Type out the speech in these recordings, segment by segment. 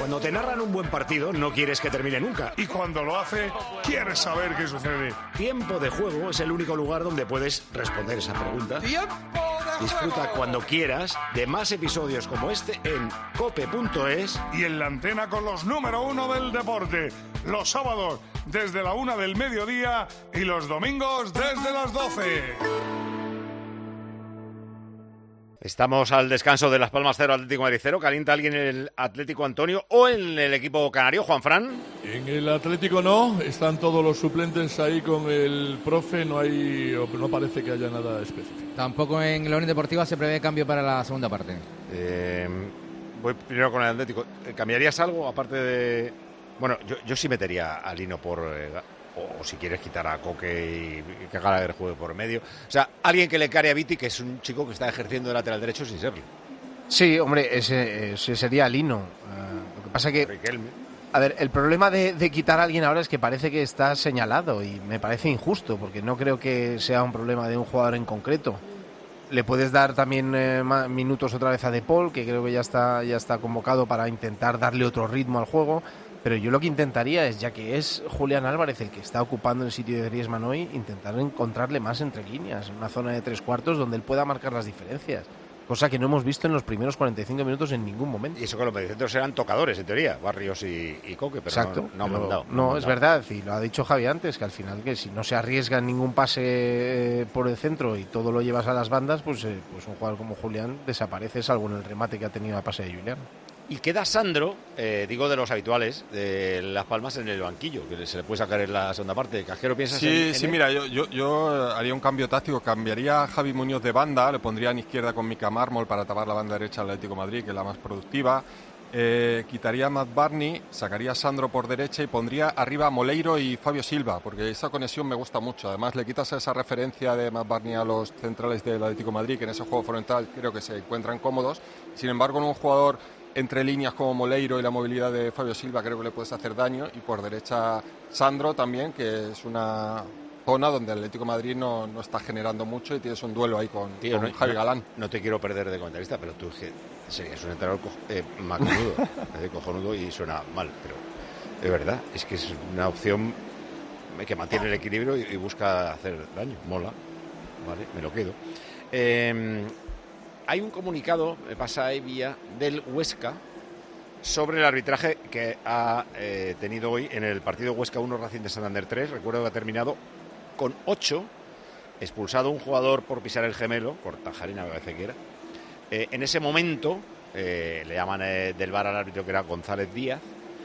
Cuando te narran un buen partido, no quieres que termine nunca. Y cuando lo hace, quieres saber qué sucede. Tiempo de Juego es el único lugar donde puedes responder esa pregunta. Disfruta cuando quieras de más episodios como este en cope.es y en la antena con los número 1 del deporte. Los sábados desde la 1 del mediodía y los domingos desde las 12. Estamos al descanso de Las Palmas 0, Atlético Madrid 0. ¿Calienta alguien el Atlético Antonio o en el equipo canario, Juanfran? En el Atlético no, están todos los suplentes ahí con el profe, no parece que haya nada específico. Tampoco en la Unión Deportiva se prevé cambio para la segunda parte. Voy primero con el Atlético. ¿Cambiarías algo aparte de...? Bueno, yo sí metería a Lino por... o si quieres quitar a Coque y que Gallagher juegue por medio. O sea, alguien que le care a Viti, que es un chico que está ejerciendo de lateral derecho sin serlo. Sí, hombre, ese sería Lino. Lo que pasa que... Riquelme. A ver, el problema de quitar a alguien ahora es que parece que está señalado y me parece injusto, porque no creo que sea un problema de un jugador en concreto. Le puedes dar también minutos otra vez a De Paul, que creo que ya está convocado para intentar darle otro ritmo al juego. Pero yo lo que intentaría es, ya que es Julián Álvarez el que está ocupando el sitio de Griezmann hoy, intentar encontrarle más entre líneas, una zona de 3/4 donde él pueda marcar las diferencias. Cosa que no hemos visto en los primeros 45 minutos en ningún momento. Y eso que los mediocentros eran tocadores, en teoría, Barrios y Coque, pero exacto, no han mandado. No, es verdad, y lo ha dicho Javi antes, que al final que si no se arriesga en ningún pase por el centro y todo lo llevas a las bandas, pues un jugador como Julián desaparece, salvo en el remate que ha tenido a pase de Julián. Y queda Sandro, digo de los habituales, de Las Palmas en el banquillo, que se le puede sacar en la segunda parte. ¿Cajero piensas en Sí, él? Mira, yo haría un cambio táctico, cambiaría a Javi Muñoz de banda, le pondría en izquierda con Mika Mármol para tapar la banda derecha al Atlético de Madrid, que es la más productiva. Quitaría a Matt Barney, sacaría a Sandro por derecha y pondría arriba a Moleiro y Fabio Silva, porque esa conexión me gusta mucho. Además, le quitas esa referencia de Matt Barney a los centrales del Atlético de Madrid, que en ese juego frontal creo que se encuentran cómodos. Sin embargo, en un jugador entre líneas como Moleiro y la movilidad de Fabio Silva creo que le puedes hacer daño, y por derecha Sandro también, que es una zona donde el Atlético de Madrid no está generando mucho y tienes un duelo ahí con Javi Galán. No te quiero perder de comentarista, pero tú es un entrenador maconudo, cojonudo, y suena mal, pero de verdad, es que es una opción que mantiene el equilibrio y busca hacer daño. Mola, vale, me lo quedo. Hay un comunicado, me pasa ahí vía, del Huesca sobre el arbitraje que ha tenido hoy en el partido Huesca 1 Racing de Santander 3. Recuerdo que ha terminado con 8, expulsado un jugador por pisar el gemelo, Cortajarena me parece que era. En ese momento le llaman del VAR al árbitro, que era González Díaz.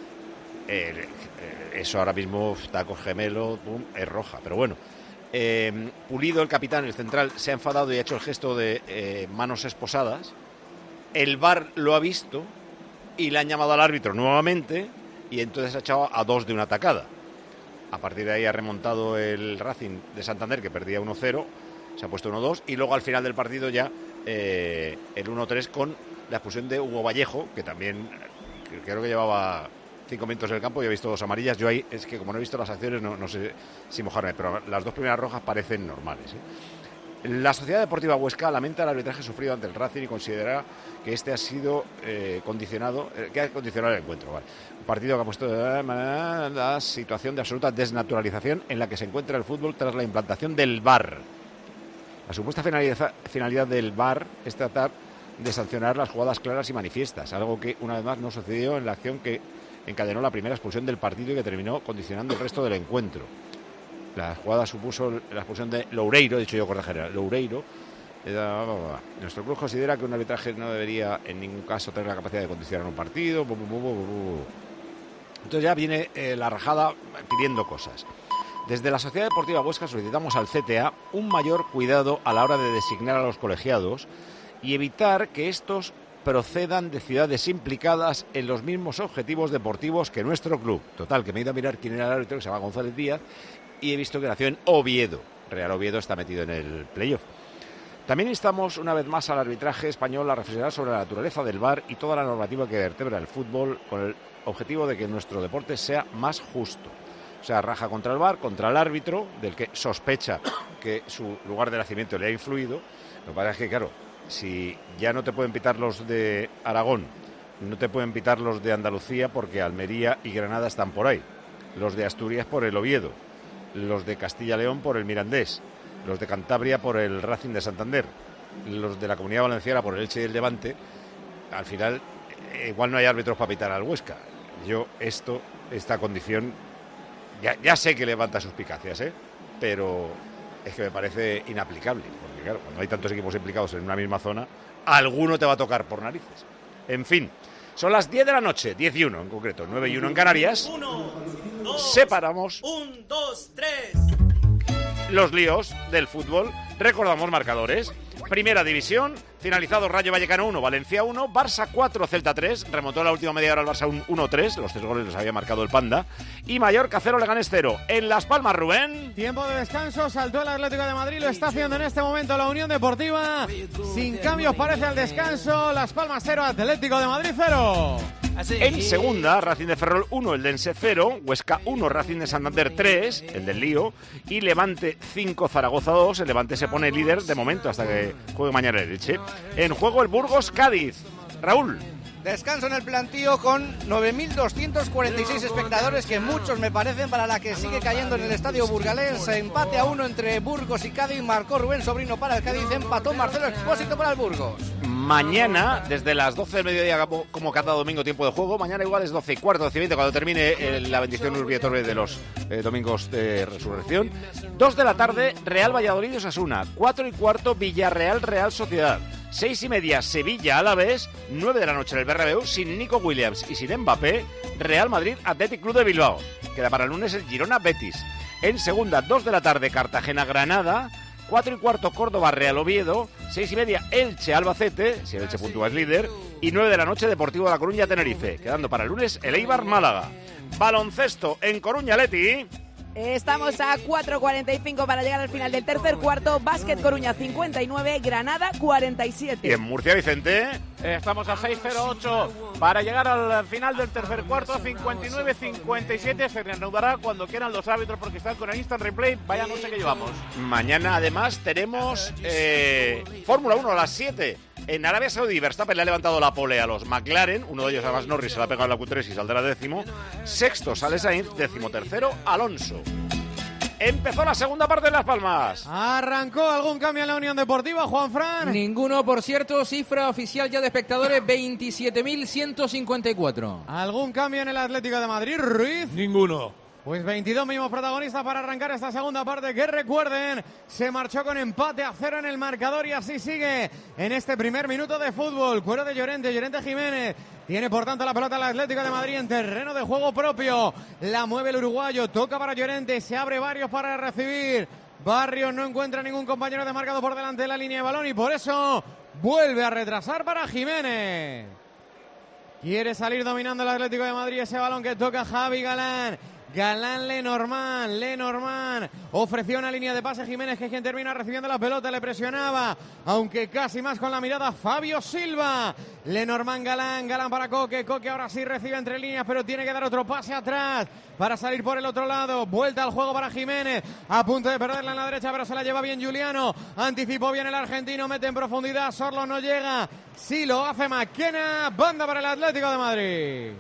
Eso ahora mismo está con gemelo, es roja, pero bueno. Pulido, el capitán, el central, se ha enfadado y ha hecho el gesto de manos esposadas. El VAR lo ha visto y le han llamado al árbitro nuevamente, y entonces ha echado a 2 de una tacada. A partir de ahí ha remontado el Racing de Santander, que perdía 1-0, se ha puesto 1-2, y luego al final del partido ya el 1-3 con la expulsión de Hugo Vallejo, que también creo que llevaba 5 minutos en el campo y he visto 2 amarillas. Yo ahí, es que como no he visto las acciones, no sé si mojarme, pero las 2 primeras rojas parecen normales, La Sociedad Deportiva Huesca lamenta el arbitraje sufrido ante el Racing y considera que este ha sido condicionado el encuentro. Vale. Un partido que ha puesto la situación de absoluta desnaturalización en la que se encuentra el fútbol tras la implantación del VAR. La supuesta finalidad del VAR es tratar de sancionar las jugadas claras y manifiestas, algo que una vez más no sucedió en la acción que encadenó la primera expulsión del partido y que terminó condicionando el resto del encuentro. La jugada supuso la expulsión de Loureiro, he dicho yo Cortajarena, Loureiro. Nuestro club considera que un arbitraje no debería en ningún caso tener la capacidad de condicionar un partido. Entonces ya viene la rajada pidiendo cosas. Desde la Sociedad Deportiva Huesca solicitamos al CTA un mayor cuidado a la hora de designar a los colegiados y evitar que estos procedan de ciudades implicadas en los mismos objetivos deportivos que nuestro club. Total, que me he ido a mirar quién era el árbitro, que se llama González Díaz, y he visto que nació en Oviedo. Real Oviedo está metido en el playoff. También instamos una vez más al arbitraje español a reflexionar sobre la naturaleza del VAR y toda la normativa que vertebra el fútbol, con el objetivo de que nuestro deporte sea más justo. O sea, raja contra el VAR, contra el árbitro, del que sospecha que su lugar de nacimiento le ha influido. Lo que pasa es que, claro, si ya no te pueden pitar los de Aragón no te pueden pitar los de Andalucía porque Almería y Granada están por ahí. Los de Asturias por el Oviedo. Los de Castilla-León por el Mirandés. Los de Cantabria por el Racing de Santander. Los de la Comunidad Valenciana por el Elche y el Levante. Al final, igual no hay árbitros para pitar al Huesca. Yo esta condición, ya sé que levanta suspicacias, pero es que me parece inaplicable. Porque claro, cuando hay tantos equipos implicados en una misma zona, alguno te va a tocar por narices. En fin, son las 10 de la noche, 10 y 1 en concreto, 9 y 1 en Canarias. 1, 2, separamos 1, 2, 3. los líos del fútbol. Recordamos marcadores. Primera división, finalizado Rayo Vallecano 1, Valencia 1, Barça 4, Celta 3, remontó la última media hora el Barça 1-3, los 3 goles los había marcado el Panda, y Mallorca 0, Leganés 0. En Las Palmas, Rubén. Tiempo de descanso, saltó el Atlético de Madrid, lo está haciendo en este momento la Unión Deportiva, sin cambios parece al descanso, Las Palmas 0, Atlético de Madrid 0. En segunda, Racing de Ferrol 1, el Dense 0, Huesca 1, Racing de Santander 3, el del lío, y Levante 5, Zaragoza 2. El Levante se pone líder de momento hasta que juegue mañana el Elche. En juego el Burgos Cádiz. Raúl. Descanso en el plantío con 9.246 espectadores, que muchos me parecen para la que sigue cayendo en el estadio burgalés. Empate a 1 entre Burgos y Cádiz. Marcó Rubén Sobrino para el Cádiz, empató Marcelo Expósito para el Burgos. Mañana, desde las 12 del mediodía, como cada domingo, tiempo de juego. Mañana igual es 12 y cuarto, 12 y 20, cuando termine la bendición Urbi et Orbi de los domingos de resurrección. 2 de la tarde, Real Valladolid y Osasuna. 4 y cuarto, Villarreal Real Sociedad. 6 y media, Sevilla Alavés. 9 de la noche en el Bernabéu, sin Nico Williams y sin Mbappé, Real Madrid Athletic Club de Bilbao. Queda para el lunes el Girona Betis. En segunda, 2 de la tarde, Cartagena Granada. 4 y cuarto, Córdoba Real Oviedo. 6 y media, Elche Albacete, si el Elche puntúa es líder. Y 9 de la noche, Deportivo de La Coruña Tenerife. Quedando para el lunes el Eibar Málaga. Baloncesto en Coruña, Leti. Estamos a 4:45 para llegar al final del tercer cuarto. Básquet Coruña 59, Granada 47. Y en Murcia, Vicente. Estamos a 6:08 para llegar al final del tercer cuarto. 59-57. Se reanudará cuando quieran los árbitros porque están con el instant replay. Vaya noche que llevamos. Mañana además tenemos Fórmula 1 a las 7. En Arabia Saudí, Verstappen le ha levantado la pole a los McLaren. Uno de ellos, además, Norris, se la ha pegado en la Q3 y saldrá décimo. Sexto sale Sainz, 13º Alonso. Empezó la segunda parte de Las Palmas. ¿Arrancó algún cambio en la Unión Deportiva, Juanfran? Ninguno, por cierto. Cifra oficial ya de espectadores, 27.154. ¿Algún cambio en el Atlético de Madrid, Ruiz? Ninguno. Pues 22 mismos protagonistas para arrancar esta segunda parte, que recuerden, se marchó con empate a 0 en el marcador y así sigue en este primer minuto de fútbol. Cuero de Llorente Jiménez. Tiene por tanto la pelota el Atlético de Madrid en terreno de juego propio. La mueve el uruguayo, toca para Llorente, se abre Barrios para recibir. Barrios no encuentra ningún compañero de marcado por delante de la línea de balón y por eso vuelve a retrasar para Jiménez. Quiere salir dominando el Atlético de Madrid ese balón que toca Javi Galán. Lenormand ofreció una línea de pase, Jiménez, que es quien termina recibiendo la pelota, le presionaba, aunque casi más con la mirada, Fabio Silva. Lenormand, Galán para Coque ahora sí recibe entre líneas, pero tiene que dar otro pase atrás para salir por el otro lado. Vuelta al juego para Jiménez, a punto de perderla en la derecha, pero se la lleva bien Juliano, anticipó bien el argentino, mete en profundidad, Sorlo no llega, sí lo hace McKenna, banda para el Atlético de Madrid.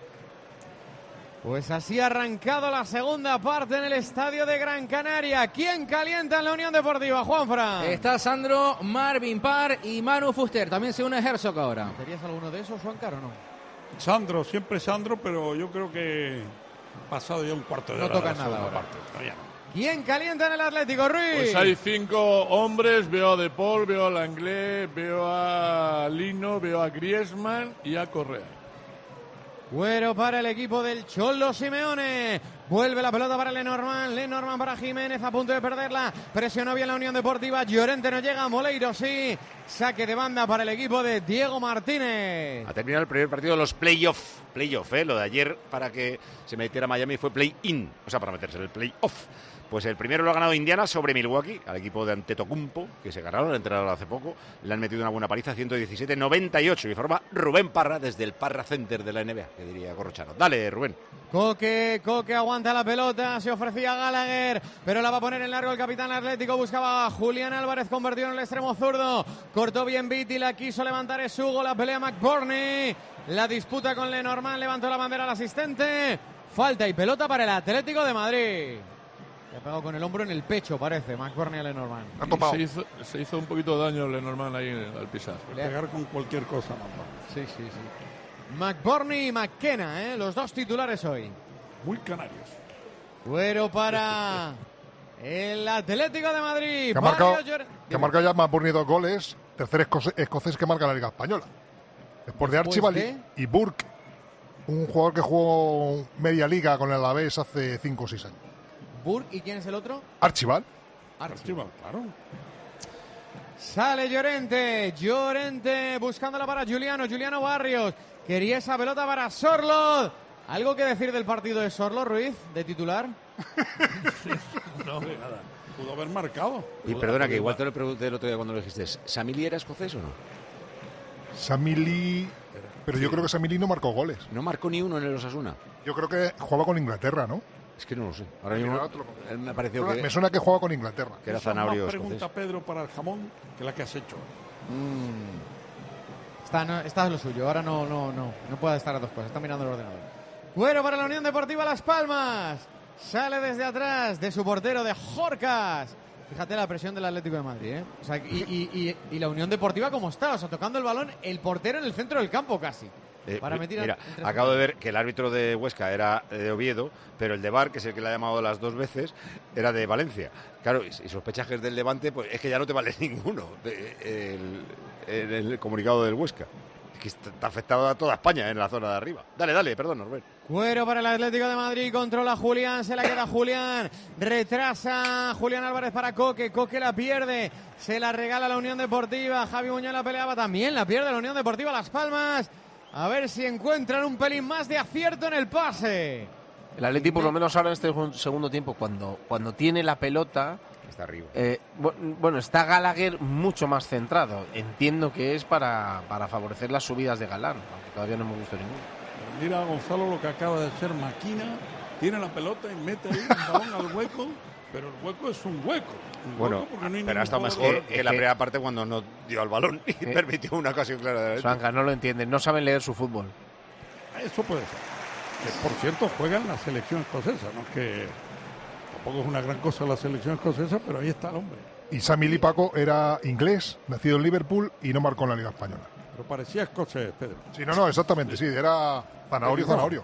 Pues así ha arrancado la segunda parte en el estadio de Gran Canaria. ¿Quién calienta en la Unión Deportiva, Juanfran? Está Sandro, Marvin Parr y Manu Fuster. También se une Herzog ahora. ¿Serías alguno de esos, Juancar, o no? Sandro, siempre Sandro, pero yo creo que ha pasado ya un cuarto de hora. No toca nada ahora. ¿Quién calienta en el Atlético, Ruiz? Pues hay 5 hombres. Veo a De Paul, veo a Langlais, veo a Lino, veo a Griezmann y a Correa. Cuero para el equipo del Cholo Simeone. Vuelve la pelota para Lenormand para Jiménez, a punto de perderla. Presionó bien la Unión Deportiva. Llorente no llega, Moleiro sí. Saque de banda para el equipo de Diego Martínez. Ha terminado el primer partido de los playoff. Lo de ayer para que se metiera Miami fue play-in. O sea, para meterse en el play-off. Pues el primero lo ha ganado Indiana sobre Milwaukee, al equipo de Antetokounmpo, que se ganaron, el entrenador hace poco. Le han metido una buena paliza, 117-98. Y forma Rubén Parra desde el Parra Center de la NBA, que diría Corrochano. Dale, Rubén. Coque aguanta la pelota, se ofrecía Gallagher, pero la va a poner en largo el capitán atlético, buscaba a Julián Álvarez, convertido en el extremo zurdo, cortó bien Viti, la quiso levantar Esugo, la pelea McBurney, la disputa con Lenormand, levantó la bandera al asistente, falta y pelota para el Atlético de Madrid. Le ha pegado con el hombro en el pecho, parece, McBurney a Lenormand. Se hizo un poquito de daño Lenormand ahí al pisar. Pegar con cualquier cosa. Sí. McBurney y McKenna, los dos titulares hoy. Muy canarios. Cuero para el Atlético de Madrid. Que ha marcado ya McBurney 2 goles. Tercer escocés que marca la Liga Española. Después de Archibald y Burke. Un jugador que jugó media liga con el Alavés hace 5 o 6 años. ¿Burke y quién es el otro? Archibald, claro. Sale Llorente buscándola para Juliano Barrios. Quería esa pelota para Sorloth. ¿Algo que decir del partido de Sorloth, Ruiz, de titular? No, nada. Pudo haber marcado. Y perdona, que igual te lo pregunté el otro día cuando lo dijiste. ¿Samili era escocés o no? Samili... Pero yo creo que Samili no marcó goles. No marcó ni uno en el Osasuna. Yo creo que jugaba con Inglaterra, ¿no? Es que no lo sé. Ahora mismo él me pareció que... Me suena que jugaba con Inglaterra. Que era zanahorio escocés. Pregunta Pedro para el jamón que la que has hecho. Está en lo suyo. Ahora no puede estar a dos cosas. Está mirando el ordenador. Cuero para la Unión Deportiva Las Palmas. Sale desde atrás de su portero de Jorcas. Fíjate la presión del Atlético de Madrid, ¿eh? O sea, y la Unión Deportiva como está, o sea, tocando el balón, el portero en el centro del campo casi. Mira, acabo de ver que el árbitro de Huesca era de Oviedo, pero el de VAR, que es el que le ha llamado las 2 veces, era de Valencia. Claro, y sospechajes del Levante, pues es que ya no te vale ninguno el comunicado del Huesca. Es que está afectado a toda España en la zona de arriba. Dale, perdón, Norbert. Cuero para el Atlético de Madrid, controla Julián, se la queda Julián, retrasa Julián Álvarez para Coque la pierde, se la regala la Unión Deportiva, Javi Muñoz la peleaba también, la pierde la Unión Deportiva Las Palmas, a ver si encuentran un pelín más de acierto en el pase. El Atleti por lo menos ahora en este segundo tiempo, cuando tiene la pelota... Está arriba. Bueno, está Gallagher mucho más centrado, entiendo que es para favorecer las subidas de Galán, aunque todavía no hemos visto ninguno. Mira Gonzalo lo que acaba de hacer Maquina, tiene la pelota y mete ahí un balón al hueco, pero el hueco es un hueco. Bueno, pero ha estado mejor que la primera parte cuando no dio al balón y permitió una ocasión clara de Franca, no lo entienden, no saben leer su fútbol. Eso puede ser. Que, por cierto, juega en la selección escocesa, no es que tampoco es una gran cosa la selección escocesa, pero ahí está el hombre. Y Samili Paco era inglés, nacido en Liverpool y no marcó en la Liga Española. Pero parecía escocés, Pedro. Sí, no, exactamente, sí, era zanahorio.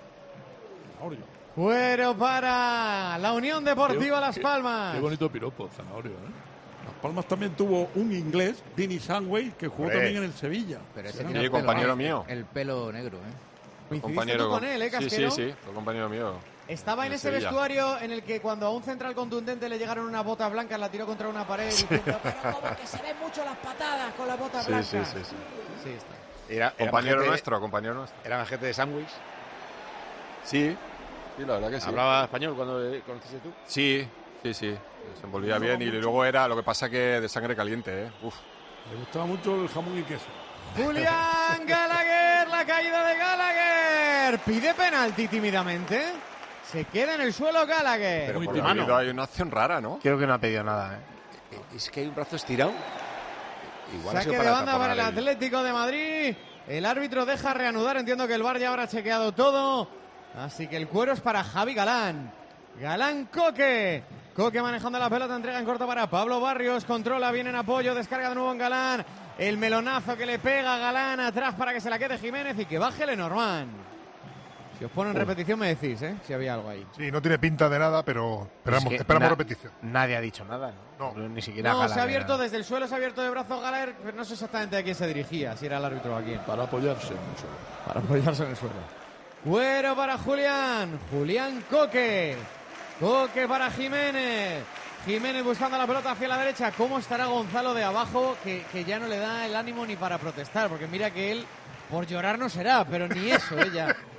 Fuero para la Unión Deportiva Las Palmas. Qué bonito piropo, zanahorio, Las Palmas también tuvo un inglés, Vinny Sandway, que jugó también en el Sevilla. Pero ese tiene compañero mío. El pelo negro, Compañero con él, Casquero. Sí, fue compañero mío. Estaba en ese vestuario en el que cuando a un central contundente le llegaron una bota blanca, la tiró contra una pared diciendo, pero como que se ven mucho las patadas con la bota blanca. Sí. Sí, está. Era compañero nuestro. ¿Era agente de sándwich? Sí, la verdad que sí. ¿Hablaba español cuando le conociste tú? Sí. Se envolvía bien y luego era, lo que pasa que de sangre caliente, Uf. Le gustaba mucho el jamón y queso. Julián Gallagher, la caída de Gallagher. Pide penalti tímidamente. Se queda en el suelo Gallagher. Pero por mano hay una acción rara, ¿no? Creo que no ha pedido nada, Es que hay un brazo estirado. Igual saque de banda para el Atlético de Madrid. El árbitro deja reanudar. Entiendo que el VAR ya habrá chequeado todo. Así que el cuero es para Javi Galán. Galán Coque manejando la pelota. Entrega en corto para Pablo Barrios. Controla, viene en apoyo. Descarga de nuevo en Galán. El melonazo que le pega a Galán atrás para que se la quede Jiménez y que baje Lenormand. Si os pone en repetición me decís, si había algo ahí. Sí, no tiene pinta de nada, pero esperamos repetición. Nadie ha dicho nada, ¿no? Ni siquiera No, Gallagher. se ha abierto desde el suelo, se ha abierto de brazo Gallagher, pero no sé exactamente a quién se dirigía, si era el árbitro o a quién. Para apoyarse en el suelo. Para apoyarse en el suelo. Cuero para Julián Coque para Jiménez. Jiménez buscando la pelota hacia la derecha. ¿Cómo estará Gonzalo de abajo? Que ya no le da el ánimo ni para protestar, porque mira que él por llorar no será, pero ni eso, ella.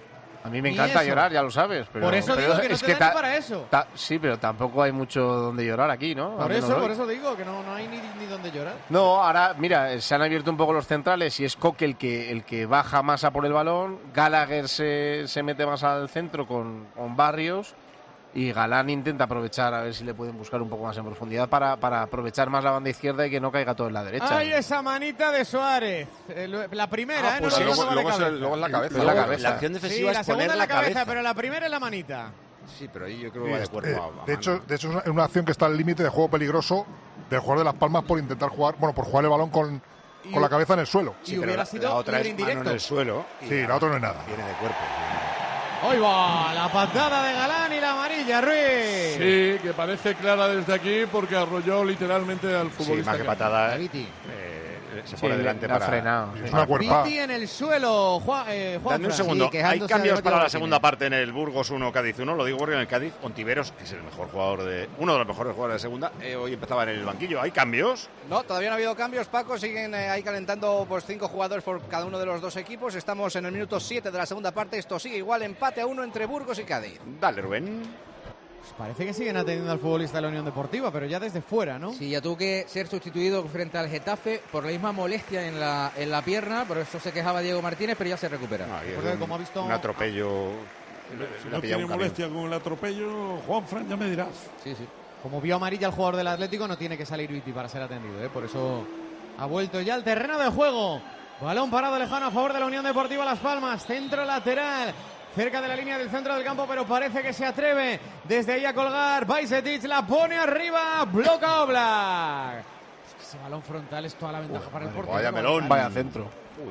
A mí me encanta llorar, ya lo sabes. Pero, por eso digo que no te da ni para eso. Sí, pero tampoco hay mucho donde llorar aquí, ¿no? Por eso digo que no hay ni donde llorar. No, ahora, mira, se han abierto un poco los centrales y es Coque el que baja más a por el balón. Gallagher se mete más al centro con Barrios. Y Galán intenta aprovechar, a ver si le pueden buscar un poco más en profundidad para aprovechar más la banda izquierda y que no caiga todo en la derecha. ¡Ay, esa manita de Suárez! La primera, pues luego es la cabeza. La acción defensiva la es poner segunda la es la cabeza, cabeza. pero la primera es la manita. Sí, pero ahí yo creo que va de cuerpo a de hecho, es una acción que está al límite de juego peligroso del jugador de Las Palmas por intentar jugar, por jugar el balón con la cabeza en el suelo. Sí, hubiera sido la otra es indirecto. mano en el suelo. Sí, la otra no es nada. Viene de cuerpo. ¡Ahí va! La patada de Galán y la amarilla, Ruiz. Sí, que parece clara desde aquí porque arrolló literalmente al futbolista. Sí, más que patada. Se pone delante para frenar. Es una cuerpa. Viti en el suelo, Juan. Dame un segundo. Hay cambios para la segunda parte en el Burgos 1, Cádiz 1. Lo digo porque en el Cádiz, Ontiveros, que es el mejor jugador uno de los mejores jugadores de segunda, hoy empezaba en el banquillo. ¿Hay cambios? No, todavía no ha habido cambios, Paco. Siguen ahí calentando 5 jugadores por cada uno de los dos equipos. Estamos en el minuto 7 de la segunda parte. Esto sigue igual, empate a 1 entre Burgos y Cádiz. Dale, Rubén. Parece que siguen atendiendo al futbolista de la Unión Deportiva, pero ya desde fuera, ¿no? Sí, ya tuvo que ser sustituido frente al Getafe por la misma molestia en la pierna, por eso se quejaba Diego Martínez, pero ya se recupera. Como ha visto un atropello. Si no tiene molestia con el atropello, Juanfran, ya me dirás. Sí. Como vio amarilla el jugador del Atlético, no tiene que salir Viti para ser atendido, por eso ha vuelto ya al terreno de juego. Balón parado lejano a favor de la Unión Deportiva Las Palmas, centro lateral. Cerca de la línea del centro del campo, pero parece que se atreve desde ahí a colgar. Bajcetic la pone arriba, bloca Oblak. Ese balón frontal es toda la ventaja para el portero. Vaya melón. Vaya centro.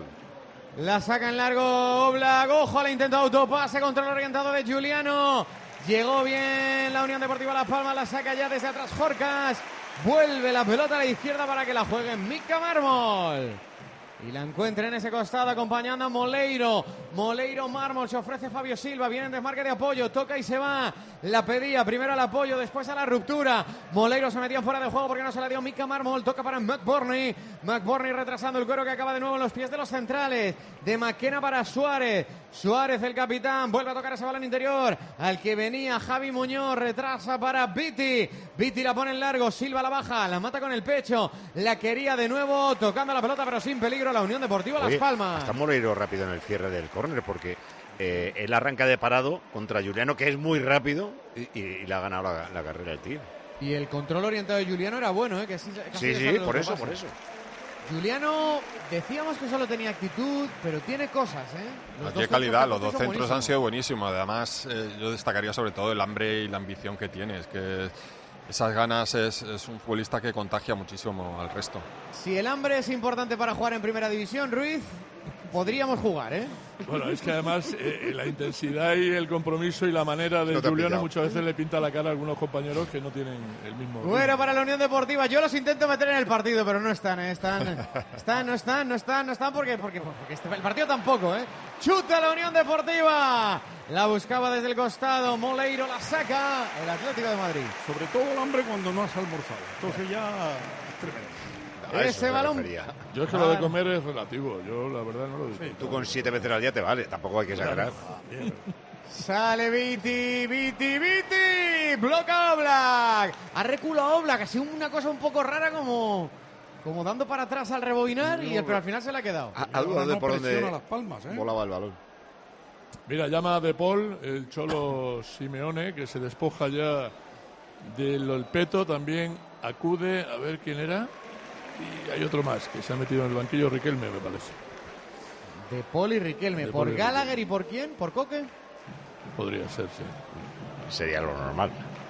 La saca en largo Oblak. Ojo al intento de autopase, control orientado de Giuliano. Llegó bien la Unión Deportiva Las Palmas, la saca ya desde atrás Jorcas. Vuelve la pelota a la izquierda para que la juegue Mika Mármol. Y la encuentra en ese costado acompañando a Moleiro. Moleiro, Mármol, se ofrece Fabio Silva. Viene en desmarque de apoyo, toca y se va. La pedía, primero al apoyo, después a la ruptura. Moleiro se metía fuera de juego porque no se la dio Mika Mármol. Toca para McBurney. McBurney retrasando el cuero que acaba de nuevo en los pies de los centrales. De Maquena para Suárez. Suárez, el capitán, vuelve a tocar ese balón interior. Al que venía Javi Muñoz, retrasa para Viti. Viti la pone en largo, Silva la baja, la mata con el pecho. La quería de nuevo, tocando la pelota pero sin peligro la Unión Deportiva Las Palmas. Está Moleiro rápido en el cierre del córner porque él arranca de parado contra Giuliano, que es muy rápido, y le ha ganado la carrera el tío. Y el control orientado de Giuliano era bueno, que sí, por eso. Giuliano, decíamos que solo tenía actitud, pero tiene cosas, Tiene calidad, los dos centros han sido buenísimos. Además, yo destacaría sobre todo el hambre y la ambición que tiene. Es que esas ganas es un futbolista que contagia muchísimo al resto. Si el hambre es importante para jugar en Primera División, Ruiz, podríamos jugar, Bueno, es que además la intensidad y el compromiso y la manera de Giuliano muchas veces le pinta la cara a algunos compañeros que no tienen el mismo. Bueno, para la Unión Deportiva, yo los intento meter en el partido, pero no están, no están porque el partido tampoco, Chuta la Unión Deportiva. La buscaba desde el costado, Moleiro la saca, el Atlético de Madrid. Sobre todo el hambre cuando no has almorzado. Entonces ya es tremendo. Ese balón. Yo es que lo de comer es relativo, yo la verdad no lo digo. Tú con 7 veces al día te vale, tampoco hay que exagerar. Sale Viti, bloca Oblak. Ha reculado Oblak, ha sido una cosa un poco rara como dando para atrás al rebobinar, pero al final se le ha quedado. Ha dudado de por dónde Las Palmas, volaba el balón. Mira, llama a De Paul, el Cholo Simeone, que se despoja ya del peto, también acude, a ver quién era, y hay otro más que se ha metido en el banquillo, Riquelme, me parece. De Paul y Riquelme, ¿por Gallagher y por quién? ¿Por Coque? Podría ser, sí. Sería lo normal.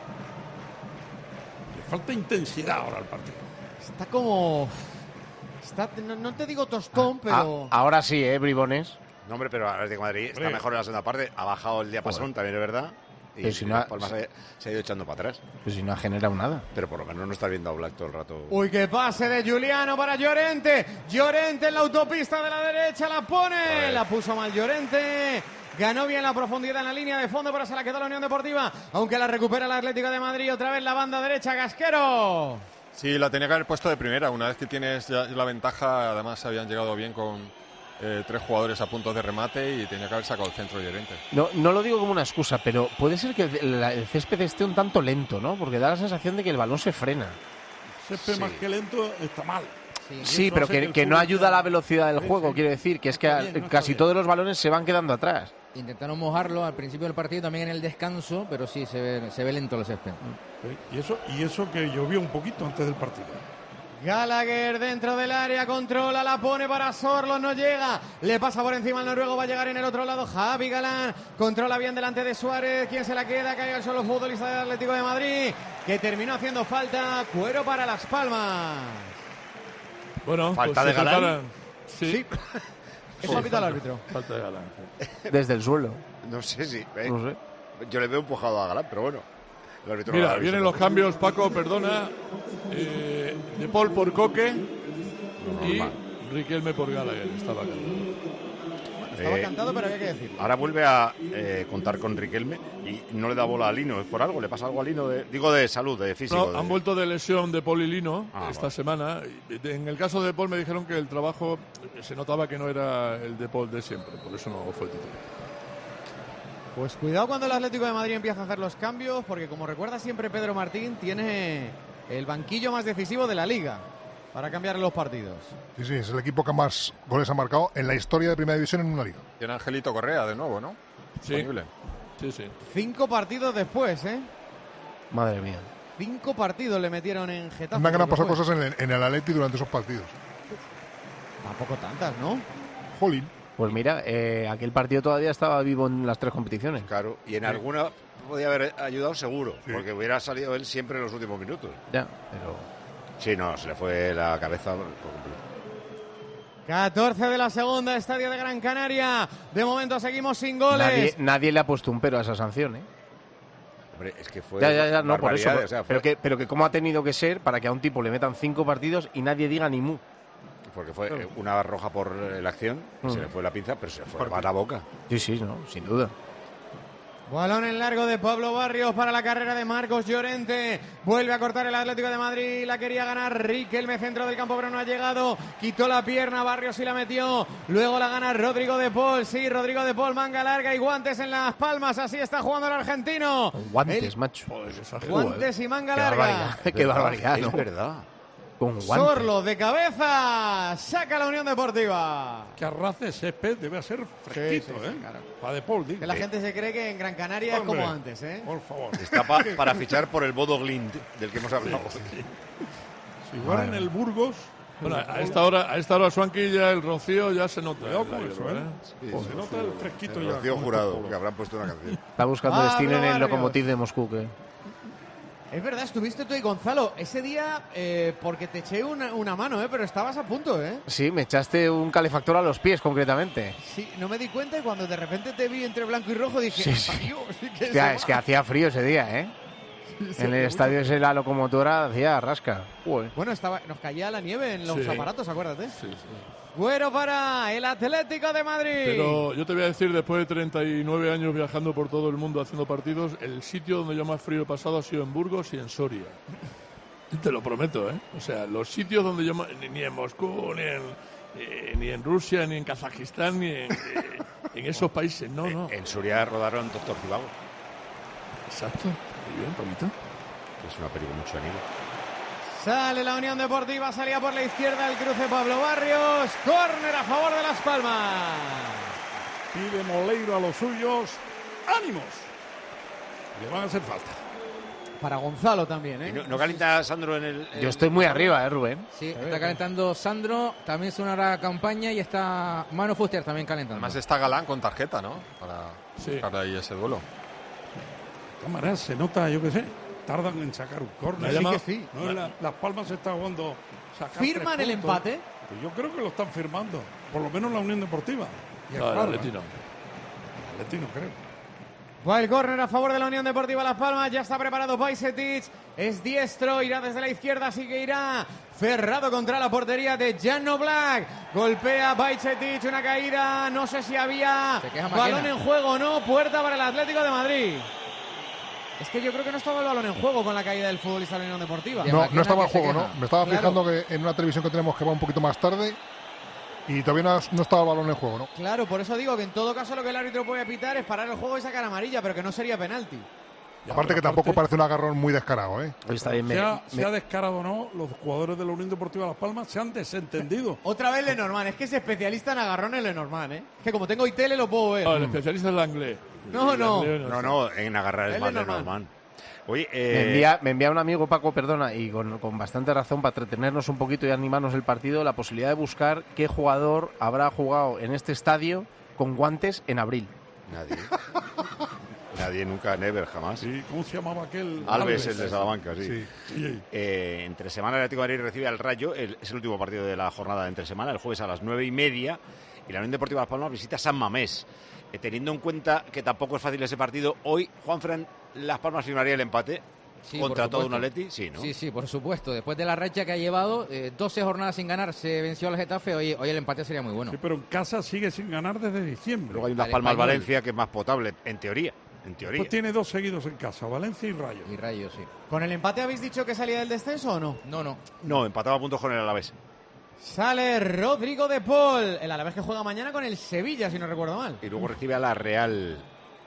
Le falta intensidad ahora al partido. Está como... no te digo tostón, pero... Ahora sí, Bribones. No, hombre, pero Atlético de Madrid está mejor en la segunda parte. Ha bajado el diapasón, también es verdad. Y pero si no, Palma se ha ido echando para atrás. Pero si no ha generado nada. Pero por lo menos no está viendo a Oblak todo el rato. Uy, qué pase de Giuliano para Llorente. Llorente en la autopista de la derecha, la pone. La puso mal Llorente. Ganó bien la profundidad en la línea de fondo, pero se la quedó la Unión Deportiva. Aunque la recupera el Atlético de Madrid. Otra vez la banda derecha, Gasquero. Sí, la tenía que haber puesto de primera. Una vez que tienes ya la ventaja, además habían llegado bien con 3 jugadores a punto de remate y tenía que haber sacado el centro Llorente. No lo digo como una excusa, pero puede ser que el césped esté un tanto lento, ¿no? Porque da la sensación de que el balón se frena. El césped más que lento está mal. Sí, pero que no ayuda a la velocidad del juego, quiero decir, que es que casi todos los balones se van quedando atrás. Intentaron mojarlo al principio del partido, también en el descanso, pero sí, se ve lento el césped. Y eso que llovió un poquito antes del partido. Gallagher dentro del área, controla, la pone para Sorlo, no llega, le pasa por encima al noruego, va a llegar en el otro lado Javi Galán, controla bien delante de Suárez, ¿quién se la queda? Cae al suelo futbolista del Atlético de Madrid, que terminó haciendo falta, cuero para Las Palmas. Bueno, falta pues de Galán. Sí. Eso ha pitado el árbitro. Falta de Galán. Desde el suelo. No sé si. No sé. Yo le veo empujado a Galán, pero bueno. El árbitro Mira, no lo ha vienen visto. los cambios, Paco, perdona. De Paul por Coque y Riquelme por Gallagher. Estaba cantado, pero había que decirlo. Ahora vuelve a contar con Riquelme y no le da bola a Lino. ¿Es por algo? ¿Le pasa algo a Lino? Digo de salud, de físico. No, han vuelto de lesión de Paul y Lino esta vale. semana. En el caso de Paul me dijeron que el trabajo se notaba que no era el de Paul de siempre, por eso no fue titular. Pues cuidado cuando el Atlético de Madrid empieza a hacer los cambios, porque como recuerda siempre Pedro Martín, tiene el banquillo más decisivo de la Liga para cambiar los partidos. Sí, es el equipo que más goles ha marcado en la historia de Primera División en una liga. Tiene Angelito Correa de nuevo, ¿no? Sí. Disponible. Sí. 5 partidos después, ¿eh? Madre mía. 5 partidos le metieron en Getafe. Anda que no han pasado cosas en el Atleti durante esos partidos. Tampoco tantas, ¿no? Jolín. Pues mira, aquel partido todavía estaba vivo en las 3 competiciones. Claro, y en alguna podía haber ayudado seguro, porque hubiera salido él siempre en los últimos minutos. Ya, pero... Sí, no, se le fue la cabeza por completo. 14 de la segunda, estadio de Gran Canaria. De momento seguimos sin goles. Nadie le ha puesto un pero a esa sanción, ¿eh? Hombre, es que fue Ya, no, por eso. o sea, pero que cómo ha tenido que ser para que a un tipo le metan 5 partidos y nadie diga ni mu. Porque fue una roja por la acción, se le fue la pinza, pero se le fue más la boca. Sí, no, sin duda. Balón en largo de Pablo Barrios para la carrera de Marcos Llorente. Vuelve a cortar el Atlético de Madrid. La quería ganar Riquelme, centro del campo, pero no ha llegado. Quitó la pierna, Barrios y la metió. Luego la gana Rodrigo de Paul. Sí, Rodrigo de Paul, manga larga y guantes en las palmas. Así está jugando el argentino. Con guantes, macho. Guantes y manga Qué larga. barbaridad, qué barbaridad, ¿no? Es verdad. Con guantes. Sorlo de cabeza. Saca la Unión Deportiva. Que arrace césped debe ser fresquito, Sí, ¿eh? claro. Para De Paul, digo. Que la gente se cree que en Gran Canaria Hombre, es como antes, ¿eh? Por favor. Está para fichar por el Bodo Glimt, del que hemos hablado. Si juegan en el Burgos... Bueno, a esta hora Swanky ya el Rocío ya se nota. Cuidado con eso, ¿eh? Sí, Se nota el fresquito ya. Rocío con Jurado, estos que habrán puesto una canción. Está buscando Pablo destino en el Barrios. Lokomotiv de Moscú, que... Es verdad, estuviste tú y Gonzalo ese día porque te eché una mano, pero estabas a punto, ¿eh? Sí, me echaste un calefactor a los pies, concretamente. Sí, no me di cuenta y cuando de repente te vi entre blanco y rojo dije... Sí. "Adiós", sí que Hostia, se es va. que hacía frío ese día, ¿eh? En el estadio ese la locomotora hacía rasca. Joder. Bueno, nos caía la nieve en los Sí. aparatos, acuérdate. Sí. Güero para el Atlético de Madrid. Pero yo te voy a decir, después de 39 años viajando por todo el mundo haciendo partidos, el sitio donde yo más frío he pasado ha sido en Burgos y en Soria. Te lo prometo, ¿eh? O sea, los sitios donde yo ni en Moscú, ni en Rusia, ni en Kazajistán, ni en esos países, no. En Soria rodaron Doctor Zivago, Exacto. Muy bien, Pablito. que es una película mucho anime. Sale la Unión Deportiva, salía por la izquierda el cruce Pablo Barrios. Córner a favor de Las Palmas. Pide Moleiro a los suyos. ¡Ánimos! Le van a hacer falta. Para Gonzalo también, ¿Y ¿eh? no calienta Sandro en el...? Yo estoy muy arriba, Rubén. Sí, está calentando Sandro, también sonará campaña y está Manu Fuster también calentando. Además está Galán con tarjeta, ¿no? Para Sí. buscar ahí ese duelo. De todas maneras, se nota, yo qué sé, tardan en sacar un córner. Sí que sí. No, Las Palmas se está jugando. Sacar ¿Firman 3 el puntos. empate? Pues yo creo que lo están firmando. Por lo menos la Unión Deportiva. Y No, el Palma. Atleti no. El Atleti no creo. Va el córner a favor de la Unión Deportiva Las Palmas. Ya está preparado Bajcetic. Es diestro. Irá desde la izquierda. Así que irá cerrado contra la portería de Jan Oblak. Golpea Bajcetic. Una caída. No sé si había Se queja balón Maquena. en juego o no. Puerta para el Atlético de Madrid. Es que yo creo que no estaba el balón en juego con la caída del futbolista de la Unión Deportiva. Ya. No, Maquena no estaba en que se juego, queja. ¿no? Me estaba Claro. fijando que en una televisión que tenemos que va un poquito más tarde, Y todavía no estaba el balón en juego, ¿no? Claro, por eso digo que en todo caso lo que el árbitro puede pitar es parar el juego y sacar amarilla, pero que no sería penalti. Aparte que tampoco parece un agarrón muy descarado, ¿eh? Está bien, sea descarado o no, los jugadores de la Unión Deportiva Las Palmas se han desentendido. Otra vez Lenormand, es que es especialista en agarrones Lenormand, ¿eh? Es que como tengo tele lo puedo ver. No, el especialista es Langlais. No, en agarrar es más Lenormand. Oye, me envía un amigo, Paco, perdona, y con bastante razón, para entretenernos un poquito y animarnos el partido, la posibilidad de buscar qué jugador habrá jugado en este estadio con guantes en abril. Nadie nunca, never, jamás. Sí, ¿cómo se llamaba aquel? Alves, el de Salamanca, sí. Sí. Entre semana el Atlético de Madrid recibe al Rayo, es el último partido de la jornada de entre semana, el jueves a las 9:30, y la Unión Deportiva Las Palmas visita San Mamés. Teniendo en cuenta que tampoco es fácil ese partido, hoy Juanfran, Las Palmas firmaría el empate contra todo un Atleti, sí, ¿no? Sí, por supuesto. Después de la racha que ha llevado, 12 jornadas sin ganar, se venció al Getafe, hoy el empate sería muy bueno. Sí, pero en casa sigue sin ganar desde diciembre. Luego hay un Las Palmas-Valencia que es más potable, en teoría. Pues tiene 2 seguidos en casa, Valencia y Rayo. Y Rayo, sí. ¿Con el empate habéis dicho que salía del descenso o no? No, empataba a puntos con el Alavés. Sale Rodrigo de Paul, el Alavés que juega mañana con el Sevilla, si no recuerdo mal. Y luego recibe a la Real.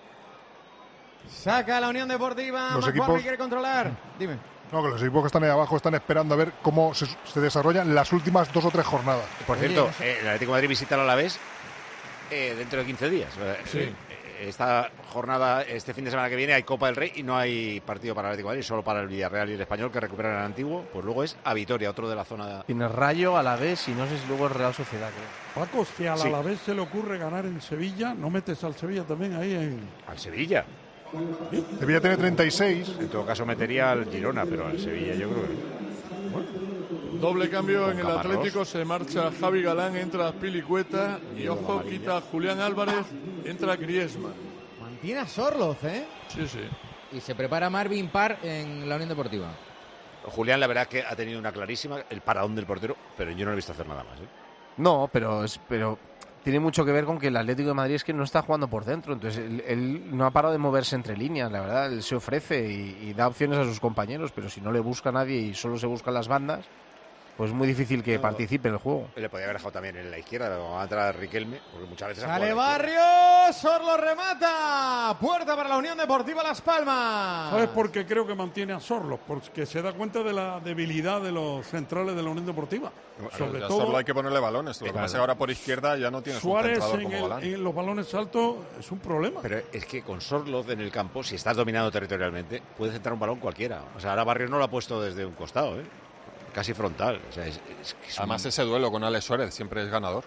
Saca la Unión Deportiva, Los McBurney equipos... quiere controlar. Dime. No, que los equipos que están ahí abajo están esperando a ver cómo se desarrollan las últimas 2 o 3 jornadas. Por cierto, el Atlético de Madrid visita al Alavés dentro de 15 días. Sí. Esta jornada, este fin de semana que viene, hay Copa del Rey y no hay partido para el Atlético de Madrid, solo para el Villarreal y el Español, que recuperan el antiguo. Pues luego es a Vitoria, otro de la zona. Tiene Rayo, Alavés y no sé si luego es Real Sociedad, creo. Paco, si al Alavés se le ocurre ganar en Sevilla, ¿no metes al Sevilla también ahí en...? ¿Al Sevilla? ¿Sí? Sevilla tiene 36. En todo caso metería al Girona, pero al Sevilla yo creo que... Bueno. Doble cambio en el Atlético, se marcha Javi Galán, entra Pilicueta y ojo, quita Julián Álvarez, entra Griezmann. Mantiene a Sorloz, ¿eh? Sí. Y se prepara Marvin Parr en la Unión Deportiva. Julián, la verdad es que ha tenido una clarísima, el paradón del portero, pero yo no lo he visto hacer nada más, ¿eh? No, pero tiene mucho que ver con que el Atlético de Madrid es que no está jugando por dentro, entonces él no ha parado de moverse entre líneas, la verdad, él se ofrece y da opciones a sus compañeros, pero si no le busca a nadie y solo se buscan las bandas, pues es muy difícil que participe en el juego. Le podía haber dejado también en la izquierda, pero va a entrar Riquelme, porque muchas veces... ¡Sale Barrios! ¡Sorlo remata! Puerta para la Unión Deportiva Las Palmas. ¿Sabes por qué creo que mantiene a Sorlo? Porque se da cuenta de la debilidad de los centrales de la Unión Deportiva. Sobre todo, Sorlo hay que ponerle balones. Lo que pasa ahora por izquierda ya no tienes Suárez un centrador como Galán. en los balones altos es un problema. Pero es que con Sorlo en el campo, si estás dominado territorialmente, puede centrar un balón cualquiera. O sea, ahora Barrios no lo ha puesto desde un costado, ¿eh? Casi frontal. O sea, Además, ese duelo con Alex Suárez siempre es ganador.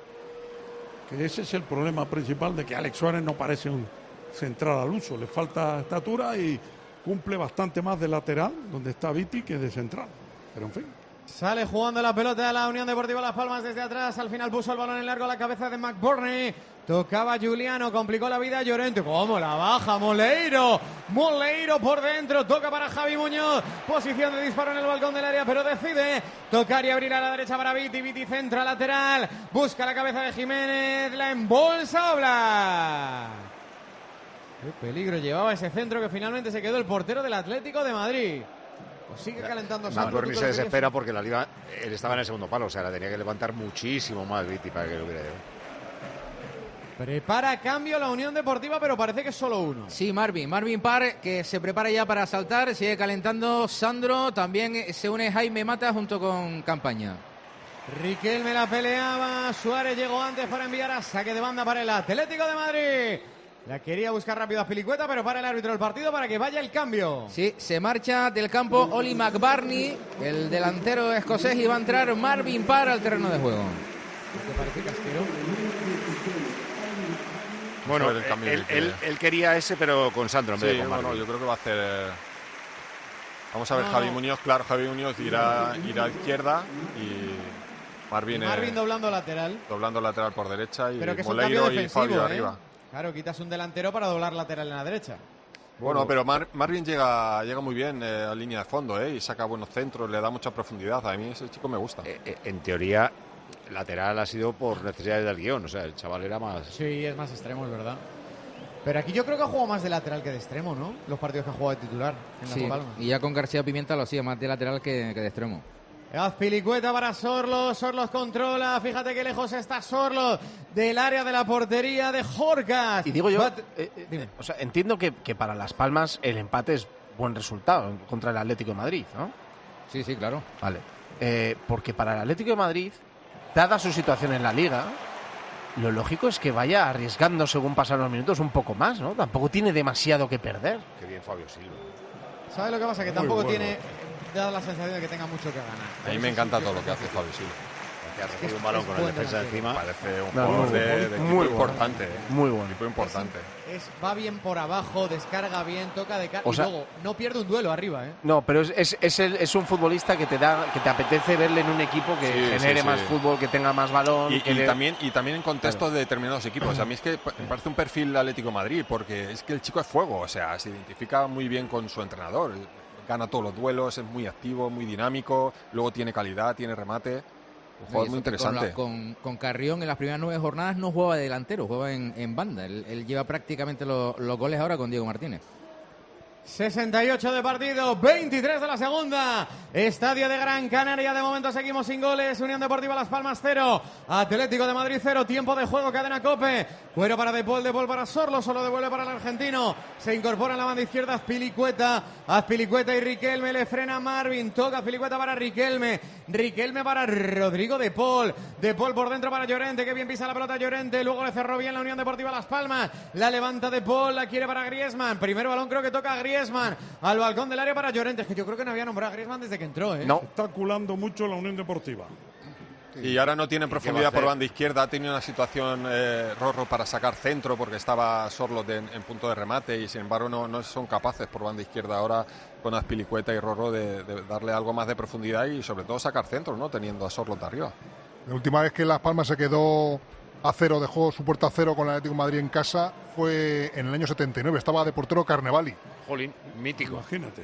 Que ese es el problema principal, de que Alex Suárez no parece un central al uso. Le falta estatura y cumple bastante más de lateral, donde está Viti, que de central. Pero en fin. Sale jugando la pelota a la Unión Deportiva Las Palmas desde atrás. Al final puso el balón en largo a la cabeza de McBurney. Tocaba Juliano, complicó la vida a Llorente. ¿Cómo la baja Moleiro? Moleiro por dentro, toca para Javi Muñoz. Posición de disparo en el balcón del área, pero decide tocar y abrir a la derecha para Viti. Viti centra lateral, busca la cabeza de Jiménez, la embolsa Oblak. Qué peligro llevaba ese centro que finalmente se quedó el portero del Atlético de Madrid. Pues sigue calentando McBurney se desespera porque la liga, él estaba en el segundo palo, o sea, la tenía que levantar muchísimo más Viti para que lo hubiera llevado. Prepara cambio la Unión Deportiva, pero parece que es solo uno. Sí, Marvin Parr, que se prepara ya para saltar, sigue calentando Sandro, también se une Jaime Mata junto con Campaña. Riquelme la peleaba, Suárez llegó antes para enviar a saque de banda para el Atlético de Madrid. La quería buscar rápido a Pilicueta, pero para el árbitro del partido para que vaya el cambio. Sí, se marcha del campo Oli McBurney, el delantero escocés, y va a entrar Marvin Parr al terreno de juego. ¿Te parece casquero? Bueno, él quería ese, pero con Sandro en vez de con Marvin. Bueno, yo creo que va a hacer... Vamos a ver, Javi Muñoz, claro, Javi Muñoz irá a izquierda y Marvin doblando lateral. Doblando lateral por derecha y pero que Moleiro y Fabio arriba. Claro, quitas un delantero para doblar lateral en la derecha. Bueno, pero Marvin llega muy bien a línea de fondo, y saca buenos centros, le da mucha profundidad. A mí ese chico me gusta. En teoría, lateral ha sido por necesidades del guión. O sea, el chaval era más... Sí, es más extremo, es verdad. Pero aquí yo creo que ha jugado más de lateral que de extremo, ¿no? Los partidos que ha jugado de titular en Las Palmas. Y ya con García Pimienta lo hacía más de lateral que de extremo. Azpilicueta para Sorlos. Sorlos controla. Fíjate que lejos está Sorlos del área de la portería de Jorcas. Y digo yo, o sea, entiendo que para Las Palmas el empate es buen resultado contra el Atlético de Madrid, ¿no? Sí, sí, claro. Vale. Porque para el Atlético de Madrid, dada su situación en la Liga, lo lógico es que vaya arriesgando según pasan los minutos un poco más, ¿no? Tampoco tiene demasiado que perder. Qué bien Fabio Silva. ¿Sabes lo que pasa? Que tampoco tiene, da la sensación de que tenga mucho que ganar. A mí me encanta todo lo que hace Fabio Silva. Que ha recibido un balón con el defensa encima. Parece un jugador de equipo importante. Muy bueno. Equipo importante. Va bien por abajo, descarga bien, toca de cara. O sea, y luego no pierde un duelo arriba, ¿eh? No, pero es un futbolista que te apetece verle en un equipo que genere más fútbol, que tenga más balón. Y también en contexto de determinados equipos. A mí es que me parece un perfil Atlético de Madrid, porque es que el chico es fuego, o sea, se identifica muy bien con su entrenador. Gana todos los duelos, es muy activo, muy dinámico, luego tiene calidad, tiene remate. Un jugador muy interesante. Con Carrión en las primeras 9 jornadas no jugaba de delantero, jugaba en banda. Él lleva prácticamente los goles ahora con Diego Martínez. 68 de partido, 23 de la segunda. Estadio de Gran Canaria, de momento seguimos sin goles. Unión Deportiva Las Palmas 0, Atlético de Madrid 0. Tiempo de juego, cadena COPE. Cuero para De Paul para Sorlo, solo devuelve para el argentino. Se incorpora en la banda izquierda Azpilicueta y Riquelme, le frena Marvin. Toca Azpilicueta para Riquelme para Rodrigo De Paul por dentro para Llorente, que bien pisa la pelota Llorente. Luego le cerró bien la Unión Deportiva Las Palmas. La levanta De Paul, la quiere para Griezmann. Primer balón creo que toca a Griezmann al balcón del área para Llorente. Es que yo creo que no había nombrado a Griezmann desde que entró, ¿eh? No. Está culando mucho la Unión Deportiva. Y ahora no tiene profundidad por banda izquierda. Ha tenido una situación Rorro para sacar centro porque estaba Sorlos en punto de remate y sin embargo no son capaces por banda izquierda ahora con Azpilicueta y Rorro de darle algo más de profundidad y sobre todo sacar centro, ¿no? Teniendo a Sorlos de arriba. La última vez que Las Palmas se quedó a cero, dejó su puerta a cero con el Atlético de Madrid en casa, fue en el año 79. Estaba de portero Carnevali. Jolín, mítico. Imagínate.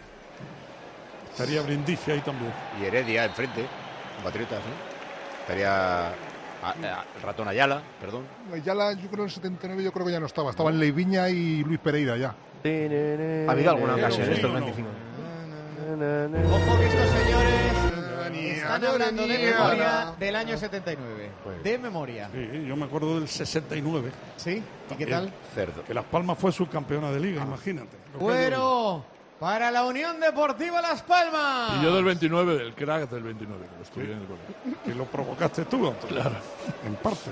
Estaría Brindisi ahí también. Y Heredia enfrente, compatriotas, ¿no? Estaría el ratón Ayala, perdón. Ayala, yo creo en el 79 yo creo que ya no estaba. Estaban Leiviña y Luis Pereira ya. Ha habido alguna ocasión estos 25. Ojo que estos señores están hablando de memoria del año 79. De memoria. Sí, yo me acuerdo del 69. ¿Sí? ¿Y qué tal? Cerdo. Que Las Palmas fue subcampeona de liga, imagínate. Cuero para la Unión Deportiva Las Palmas. Y yo del 29, del crack del 29, que lo estudié en el colegio. Que lo provocaste tú, Antonio. Claro. En parte.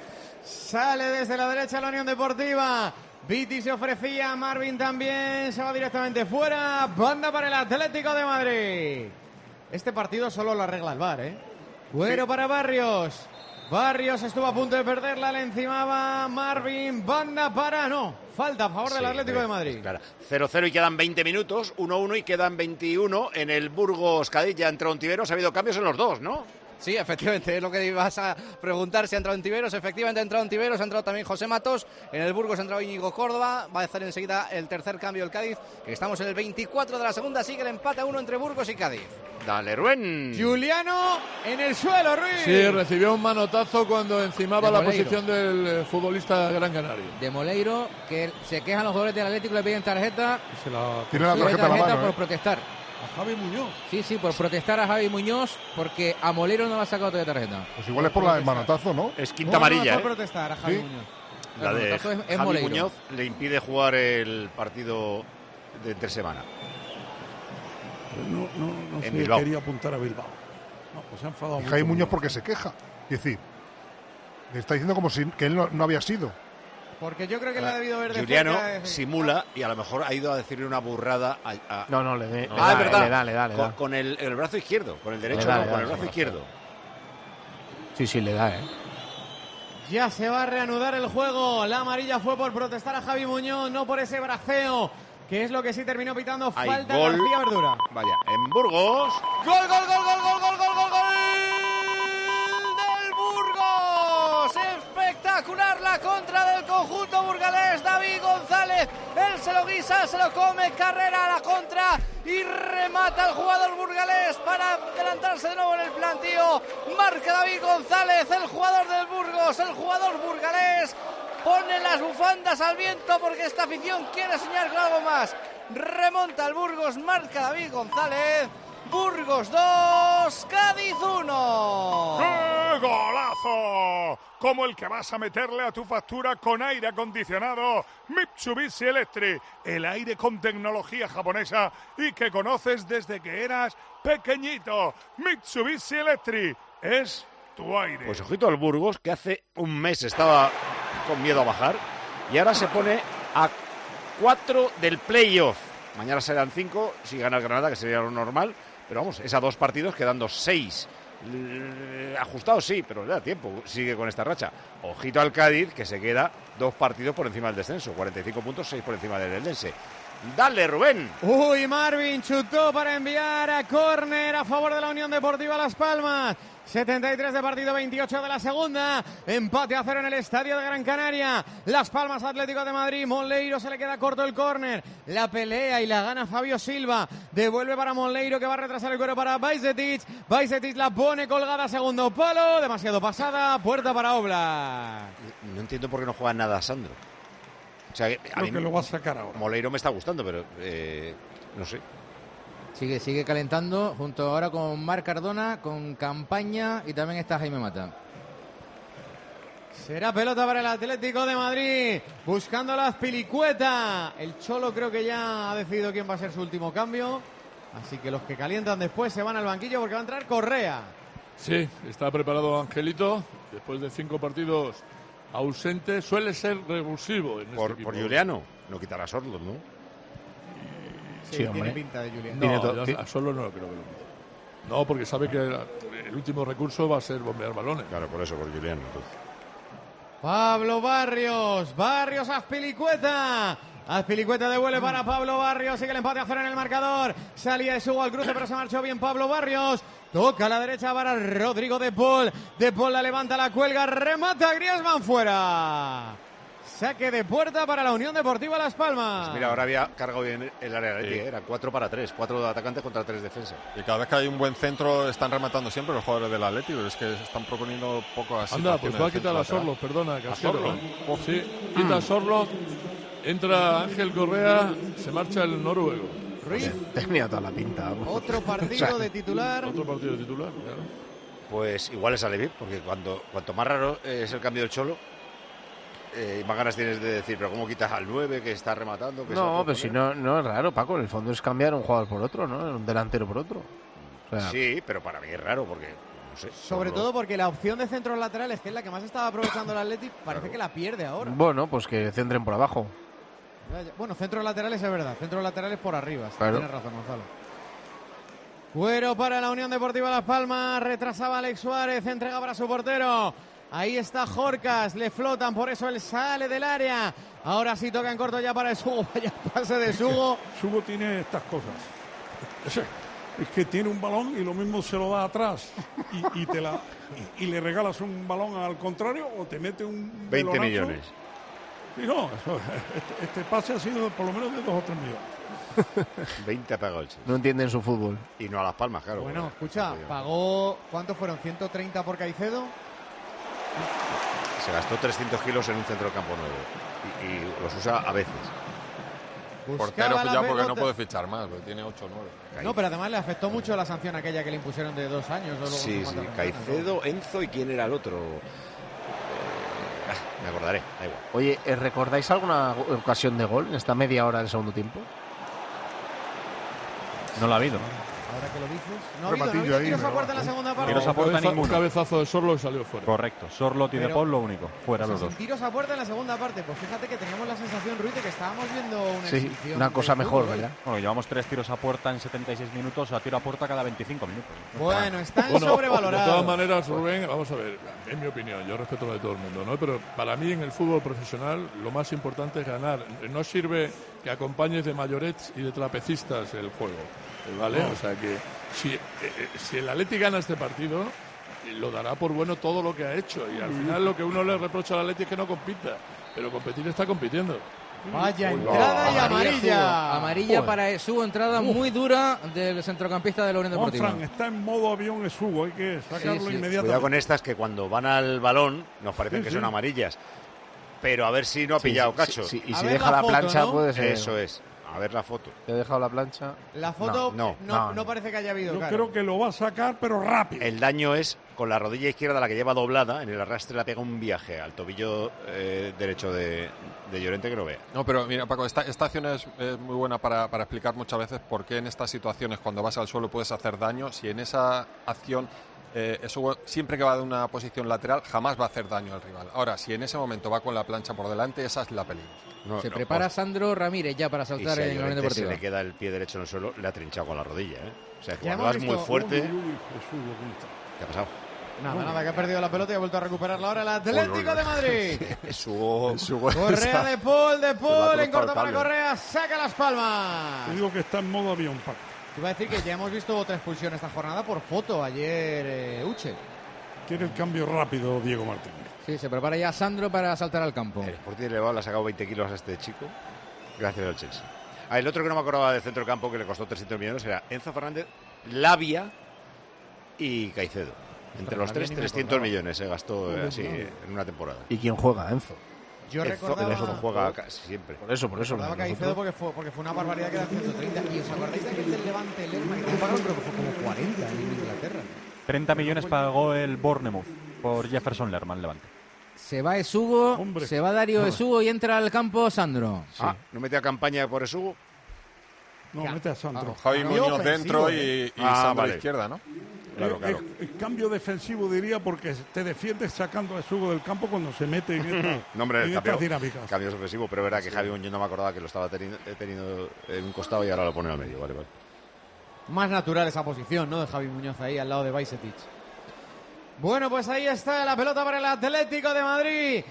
Sale desde la derecha la Unión Deportiva. Viti se ofrecía, Marvin también, se va directamente fuera. Banda para el Atlético de Madrid. Este partido solo lo arregla el VAR, ¿eh? Cuero para Barrios. Barrios estuvo a punto de perderla, le encimaba Marvin. Banda para, no, falta a favor del Atlético de Madrid. Claro. 0-0 y quedan 20 minutos, 1-1 y quedan 21 en el Burgos Cádiz. Ya entró Ontiveros, ha habido cambios en los dos, ¿no? Sí, efectivamente, es lo que ibas a preguntar si ha entrado Ontiveros. Efectivamente ha entrado Ontiveros, ha entrado también José Matos. En el Burgos ha entrado Íñigo Córdoba. Va a hacer enseguida el tercer cambio del Cádiz, que estamos en el 24 de la segunda. Sigue el empate a 1 entre Burgos y Cádiz. Dale, Rubén. Juliano en el suelo, Ruiz. Sí, recibió un manotazo cuando encimaba la posición del futbolista Gran Canario. De Moleiro, que se quejan los jugadores del Atlético, le piden tarjeta. Tiene la tarjeta en la mano, por protestar. A Javi Muñoz. Sí, por protestar a Javi Muñoz, porque a Moleiro no le ha sacado todavía tarjeta. Pues igual es por la del manotazo, ¿no? Es quinta amarilla, por protestar a Javi Muñoz. La de es Javi Moleiro. Muñoz le impide jugar el partido de entre semana. No En sé, Bilbao. quería apuntar a Bilbao. No, pues se ha enfadado Y mucho. Jaime Muñoz porque se queja. Es decir, le está diciendo como si que él no había sido. Porque yo creo que le ha debido ver de Juliano cerca, simula y a lo mejor ha ido a decirle una burrada a... No, le es verdad. le da. Con el brazo izquierdo, con el derecho Le da, con el brazo izquierdo. Sí, le da, Ya se va a reanudar el juego. La amarilla fue por protestar a Javi Muñoz, no por ese braceo, que es lo que sí terminó pitando. Hay Falta gol. García Verdura. Vaya, en Burgos. ¡Gol del Burgos! Espectacular la contra del conjunto burgalés. David González, él se lo guisa, se lo come, carrera a la contra y remata el jugador burgalés para adelantarse de nuevo en el plantío. Marca David González, el jugador del Burgos, el jugador burgalés. Pone las bufandas al viento porque esta afición quiere soñar con algo más. Remonta el Burgos, marca David González Burgos 2, Cádiz 1. ¡Qué golazo! Como el que vas a meterle a tu factura con aire acondicionado Mitsubishi Electric. El aire con tecnología japonesa y que conoces desde que eras pequeñito. Mitsubishi Electric es tu aire. Pues ojito al Burgos, que hace un mes estaba con miedo a bajar y ahora se pone a 4 del playoff. Mañana serán 5 si gana el Granada, que sería lo normal. Pero vamos, es a 2 partidos quedando 6. Ajustados sí, pero le da tiempo. Sigue con esta racha. Ojito al Cádiz, que se queda 2 partidos por encima del descenso. 45 puntos, 6 por encima del Eldense. Dale, Rubén. Uy, Marvin chutó para enviar a córner a favor de la Unión Deportiva Las Palmas. 73 de partido, 28 de la segunda. Empate a 0 en el estadio de Gran Canaria. Las Palmas, Atlético de Madrid. Monleiro se le queda corto el córner. La pelea y la gana Fabio Silva. Devuelve para Monleiro, que va a retrasar el cuero para Bajcetic. Bajcetic la pone colgada, segundo palo. Demasiado pasada. Puerta para Oblak. No entiendo por qué no juega nada Sandro. O sea, a mí que lo va a sacar ahora. Monleiro me está gustando, pero no sé. Sigue calentando junto ahora con Marc Cardona, con Campaña y también está Jaime Mata. Será pelota para el Atlético de Madrid, buscando la Azpilicueta. El Cholo creo que ya ha decidido quién va a ser su último cambio. Así que los que calientan después se van al banquillo porque va a entrar Correa. Sí, está preparado Angelito. Después de 5 partidos ausente, suele ser revulsivo en este equipo. Por Juliano, no quitará a Sorloth, ¿no? Sí, tiene pinta de Julián. No, a Solo no creo que lo quite. No, porque sabe que el último recurso va a ser bombear balones. Claro, por eso, por Julián. Pablo Barrios Azpilicueta. Azpilicueta devuelve para Pablo Barrios. Sigue el empate a 0 en el marcador. Salía de Sugo al cruce, pero se marchó bien Pablo Barrios. Toca a la derecha para Rodrigo De Paul. De Paul la levanta, la cuelga, remata Griezmann fuera. Saque de puerta para la Unión Deportiva Las Palmas. Pues mira, ahora había cargado bien el área de era 4 para 3, 4 atacantes contra 3 defensas. Y cada vez que hay un buen centro están rematando siempre los jugadores del Atlético, es que están proponiendo poco así. Anda, pues va a quitar a Sorloth, perdona, Casquero. Sí, quita a Sorloth, entra Ángel Correa, se marcha el noruego. Ruiz. Tenía toda la pinta. Otro partido de titular. Otro partido de titular, claro. Pues igual le sale bien, porque cuanto más raro es el cambio del Cholo, más ganas tienes de decir, pero ¿cómo quitas al 9 que está rematando? Que no, pero si no es raro, Paco. En el fondo es cambiar un jugador por otro, ¿no? Un delantero por otro. O sea, sí, pero para mí es raro porque, no sé. Sobre todo porque la opción de centros laterales, que es la que más estaba aprovechando el Athletic, parece que la pierde ahora. Bueno, pues que centren por abajo. Bueno, centros laterales es verdad. Centros laterales por arriba. Claro. Tienes razón, Gonzalo. Cuero para la Unión Deportiva Las Palmas. Retrasaba Alex Suárez. Entrega para su portero. Ahí está Jorcas, le flotan, por eso él sale del área. Ahora sí toca en corto ya para el Sugo. Vaya pase de Sugo. Sugo tiene estas cosas. Es que tiene un balón y lo mismo se lo da atrás y le regalas un balón al contrario o te mete un 20 belonazo. millones. Sí, no, este pase ha sido por lo menos de 2 o 3 millones. 20 ha pagado el No entienden su fútbol. Y no a Las Palmas, claro. Bueno, escucha, pagó, ¿cuánto fueron? ¿130 por Caicedo? Se gastó 300 kilos en un centro del campo nuevo y los usa a veces. Portero ya porque no puede fichar más, porque tiene 8 o 9. No, pero además le afectó mucho la sanción aquella que le impusieron de 2 años. Sí, Caicedo, Enzo y ¿quién era el otro? Me acordaré, da igual. Oye, ¿recordáis alguna ocasión de gol en esta media hora del segundo tiempo? No la ha habido. Ahora que lo dices, no ha habido tiros a puerta en la segunda parte. Tiros a puerta ninguno. Un cabezazo de Sorloth salió fuera. Correcto, Sorloth y De Paul lo único, fuera los dos. Sin tiros a puerta en la segunda parte, pues fíjate que teníamos la sensación, Ruiz, de que estábamos viendo una exhibición. Una cosa mejor, ¿verdad? Bueno, llevamos 3 tiros a puerta en 76 minutos, a tiro a puerta cada 25 minutos. Bueno, están sobrevalorados. De todas maneras, Rubén, vamos a ver, en mi opinión, yo respeto lo de todo el mundo, ¿no? Pero para mí en el fútbol profesional lo más importante es ganar. No sirve que acompañes de mayorets y de trapecistas el juego, ¿vale? O sea que si el Atleti gana este partido, lo dará por bueno todo lo que ha hecho. Y al final lo que uno le reprocha al Atleti es que no compita. Pero competir está compitiendo. Vaya entrada y amarilla. Amarilla para su entrada muy dura del centrocampista de la Unión Deportiva. Fran, está en modo avión Sugo, hay que sacarlo inmediatamente. Cuidado con estas que cuando van al balón nos parecen que son amarillas. Pero a ver si no ha pillado cacho. Y si deja la plancha, ¿no? Puede ser. Eso es. A ver la foto. ¿Te he dejado la plancha? La foto no parece que haya habido. Yo creo que lo va a sacar, pero rápido. El daño es con la rodilla izquierda, la que lleva doblada, en el arrastre la pega un viaje al tobillo derecho de Llorente, que lo vea. No, pero mira, Paco, esta acción es muy buena para explicar muchas veces por qué en estas situaciones, cuando vas al suelo, puedes hacer daño. Si en esa acción, eso siempre que va de una posición lateral, jamás va a hacer daño al rival. Ahora, si en ese momento va con la plancha por delante, esa es la peligrosa. Se prepara Sandro Ramírez ya para saltar en la Unión Deportiva. Se le queda el pie derecho en el suelo, le ha trinchado con la rodilla. O sea, que cuando vas muy fuerte... ¿Qué ha pasado? Nada, que ha perdido la pelota y ha vuelto a recuperarla ahora el Atlético de Madrid. Correa de Paul, en corto para Correa, saca las palmas. Te digo que está en modo avión, Paco. Te iba a decir que ya hemos visto otra expulsión esta jornada por foto ayer, Uche. Quiere el cambio rápido Diego Martínez. Sí, se prepara ya Sandro para saltar al campo. El Sporting le ha sacado 20 kilos a este chico, gracias al Chelsea. El otro que no me acordaba del centro campo, que le costó 300 millones, era Enzo Fernández, Lavia y Caicedo. Entre los tres, 300 millones se gastó así en una temporada. ¿Y quién juega, Enzo? Yo recordaba... Enzo no juega casi siempre. Por eso. Recordaba Caicedo porque fue una barbaridad que era 130. ¿Y os acordáis de aquel del Levante, el Lerma, que pagaron, creo que fue como 40 en Inglaterra? 30 millones pagó el Bournemouth por Jefferson Lerma, Levante. Se va Esugo, se va Dario Esugo y entra al campo Sandro. Sí. ¿No mete a campaña por Esugo? No, mete a Sandro. Javi Muñoz dentro y Sandro a la izquierda, ¿no? Claro. El cambio defensivo, diría, porque te defiendes sacando a Esugo del campo cuando se mete en estas dinámicas. Cambio ofensivo, pero es verdad que Javi Muñoz no me acordaba que lo estaba teniendo en un costado y ahora lo pone al medio. Vale. Más natural esa posición, ¿no? De Javi Muñoz ahí al lado de Bajcetic. Bueno, pues ahí está la pelota para el Atlético de Madrid.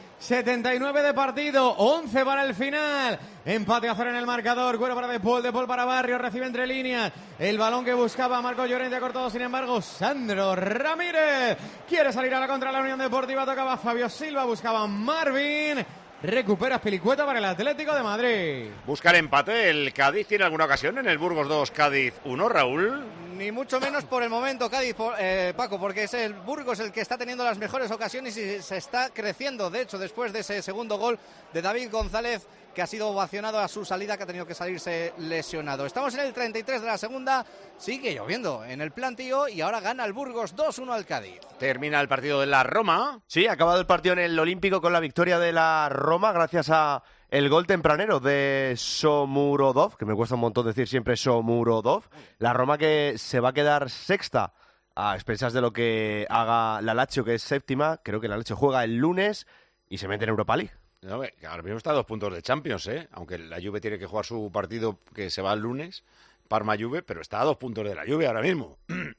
79 de partido, 11 para el final. Empate a 0 en el marcador. Cuero para De Paul para Barrio, recibe entre líneas. El balón que buscaba Marco Llorente ha cortado, sin embargo, Sandro Ramírez. Quiere salir a la contra la Unión Deportiva, tocaba Fabio Silva, buscaba Marvin. Recupera Pilicueta para el Atlético de Madrid. Busca el empate. ¿El Cádiz tiene alguna ocasión en el Burgos 2, Cádiz 1, Raúl? Ni mucho menos por el momento, Cádiz, Paco, porque es el Burgos el que está teniendo las mejores ocasiones y se está creciendo. De hecho, después de ese segundo gol de David González, que ha sido ovacionado a su salida, que ha tenido que salirse lesionado. Estamos en el 33 de la segunda, sigue lloviendo en el plantío y ahora gana el Burgos 2-1 al Cádiz. Termina el partido de la Roma. Sí, ha acabado el partido en el Olímpico con la victoria de la Roma gracias a el gol tempranero de Shomurodov, que me cuesta un montón decir siempre Shomurodov. La Roma que se va a quedar sexta a expensas de lo que haga la Lazio, que es séptima. Creo que la Lazio juega el lunes y se mete en Europa League. No, ahora mismo está a 2 puntos de Champions, aunque la Juve tiene que jugar su partido que se va el lunes, Parma-Juve, pero está a 2 puntos de la Juve ahora mismo.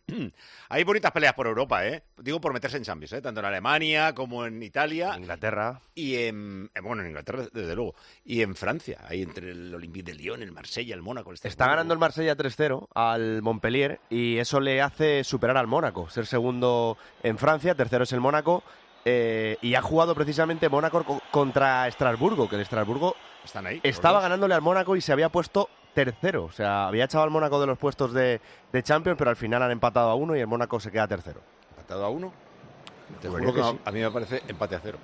Hay bonitas peleas por Europa, digo por meterse en Champions, tanto en Alemania como en Italia. Inglaterra. Y en Inglaterra, desde luego. Y en Francia, ahí entre el Olympique de Lyon, el Marsella, el Mónaco. Está ganando el Marsella 3-0 al Montpellier y eso le hace superar al Mónaco, ser segundo en Francia, tercero es el Mónaco. Y ha jugado precisamente Mónaco contra Estrasburgo, que el Estrasburgo están ahí, estaba ganándole al Mónaco y se había puesto tercero. O sea, había echado al Mónaco de los puestos de Champions, pero al final han empatado a 1 y el Mónaco se queda tercero. ¿Empatado a 1? Te juro que sí. A mí me parece empate a 0.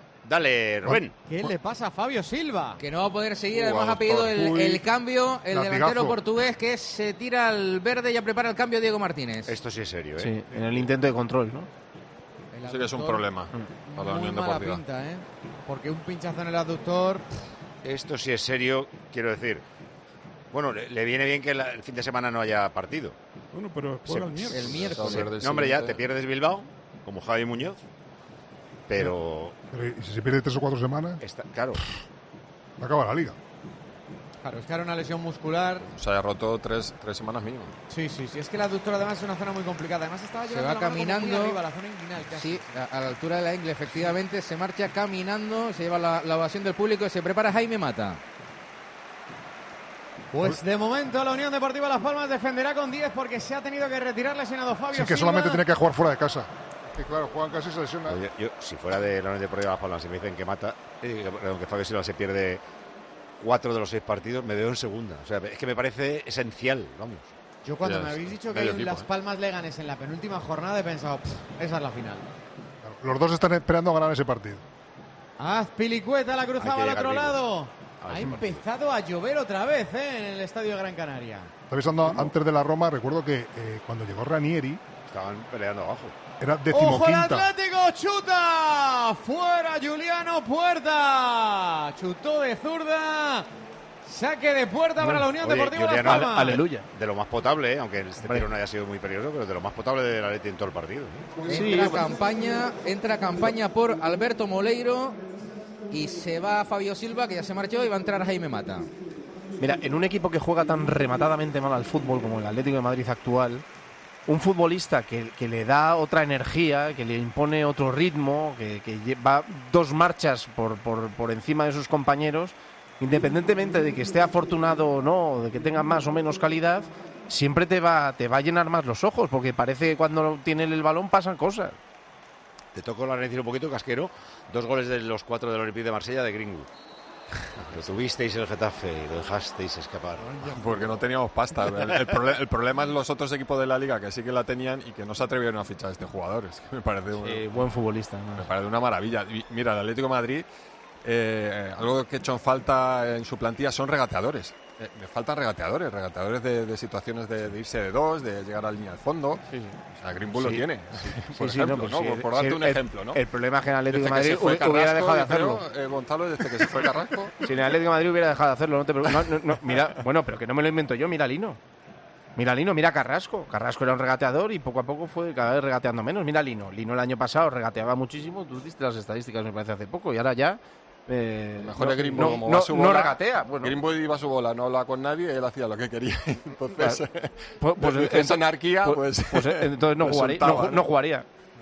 Dale, Rubén. ¿Qué le pasa a Fabio Silva? Que no va a poder seguir, además ha pedido el cambio, el delantero portugués, que se tira al verde y ya prepara el cambio Diego Martínez. Esto sí es serio, Sí, en el intento de control, ¿no? Sí que es un problema para la Unión Deportiva. Pinta, porque un pinchazo en el aductor... Esto sí es serio, quiero decir. Bueno, le viene bien que el fin de semana no haya partido. Bueno, pero juega el miércoles. No, hombre, ya te pierdes Bilbao, como Javi Muñoz, pero ¿y si se pierde 3 o 4 semanas? Claro. Acaba la liga. Claro, es que era una lesión muscular. O sea, ha roto 3 semanas mínimo. Sí, es que la aductora además es una zona muy complicada. Además estaba se va caminando, arriba, la zona inguinal, sí, a la altura de la ingle, efectivamente, se marcha caminando, se lleva la ovación del público y se prepara Jaime Mata. Pues de momento la Unión Deportiva Las Palmas defenderá con 10 porque se ha tenido que retirar lesionado Fabio Silva. Sí, que solamente tiene que jugar fuera de casa. Que claro, juegan casi y se lesiona. Yo, si fuera de la Unión Deportiva Las Palmas y me dicen que Mata, que Fabio Silva se pierde 4 de los 6 partidos, me veo en segunda. O sea, es que me parece esencial, vamos. Yo cuando me habéis dicho que hay Las Palmas Leganés en la penúltima jornada he pensado, esa es la final. Claro, los dos están esperando a ganar ese partido. Azpilicueta la cruzaba al otro lado. Ha empezado a llover otra vez en el estadio de Gran Canaria. Estaba pensando antes de la Roma, recuerdo que cuando llegó Ranieri estaban peleando abajo. Era ¡Ojo el decimoquinta. Atlético! ¡Chuta! ¡Fuera Juliano Puerta! Chutó de zurda. Saque de puerta para la Unión Deportiva Las Palmas. Aleluya. De lo más potable, aunque este tiro no haya sido muy peligroso, pero de lo más potable del Atleti en todo el partido. Entra campaña por Alberto Moleiro y se va Fabio Silva, que ya se marchó, y va a entrar Jaime Mata. Mira, en un equipo que juega tan rematadamente mal al fútbol como el Atlético de Madrid actual, un futbolista que le da otra energía, que le impone otro ritmo, que va 2 marchas por encima de sus compañeros, independientemente de que esté afortunado o no, de que tenga más o menos calidad, siempre te va a llenar más los ojos, porque parece que cuando tiene el balón pasan cosas. Te tocó la nariz un poquito, Casquero. 2 goles de los 4 del Olympique de Marsella de Greenwood. Lo tuvisteis el Getafe y lo dejasteis escapar. Porque no teníamos pasta. El problema es los otros equipos de la Liga que sí que la tenían y que no se atrevieron a fichar a este jugador. Es que me parece buen futbolista, ¿no? Me parece una maravilla. Y mira, el Atlético de Madrid, algo que he hecho en falta en su plantilla son regateadores. Me faltan regateadores de situaciones de irse de 2, de llegar a la línea de fondo. Sí. O sea, Greenwood lo tiene. Por ejemplo, ¿no? Por darte un ejemplo, ¿no? El problema es que en el Atlético de Madrid hubiera dejado de hacerlo. Gonzalo, desde que se fue Carrasco. Si en el Atlético de Madrid hubiera dejado de hacerlo, no te preocupes. No, mira, bueno, pero que no me lo invento yo, mira Lino. Mira Carrasco. Carrasco era un regateador y poco a poco fue cada vez regateando menos. Mira Lino. Lino el año pasado regateaba muchísimo. Tú diste las estadísticas, me parece, hace poco. Y ahora ya... mejor es Greenwood, como va a su bola, no regatea. Bueno. Greenwood iba a su bola, no hablaba con nadie, él hacía lo que quería. Entonces, pues esa anarquía, entonces no jugaría.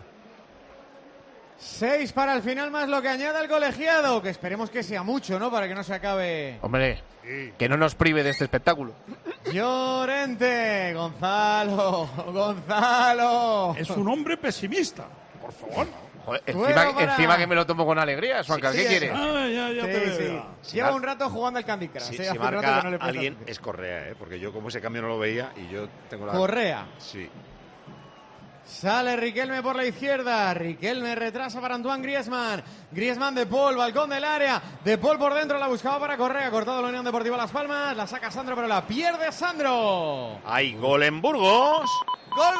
6 para el final, más lo que añada el colegiado, que esperemos que sea mucho, ¿no? Para que no se acabe. Hombre, que no nos prive de este espectáculo. Llorente, Gonzalo. Es un hombre pesimista, por favor. Joder, encima que me lo tomo con alegría, Suanca, ¿qué quieres? Lleva un rato jugando al Candy Crush. Si marca alguien es Correa, porque yo como ese cambio no lo veía y yo tengo la... ¿Correa? Sí. Sale Riquelme por la izquierda. Riquelme retrasa para Antoine Griezmann. Griezmann de Paul, balcón del área. De Paul por dentro, la buscaba para Correa. Cortado la Unión Deportiva Las Palmas. La saca Sandro, pero la pierde Sandro. Hay gol en Burgos. Gol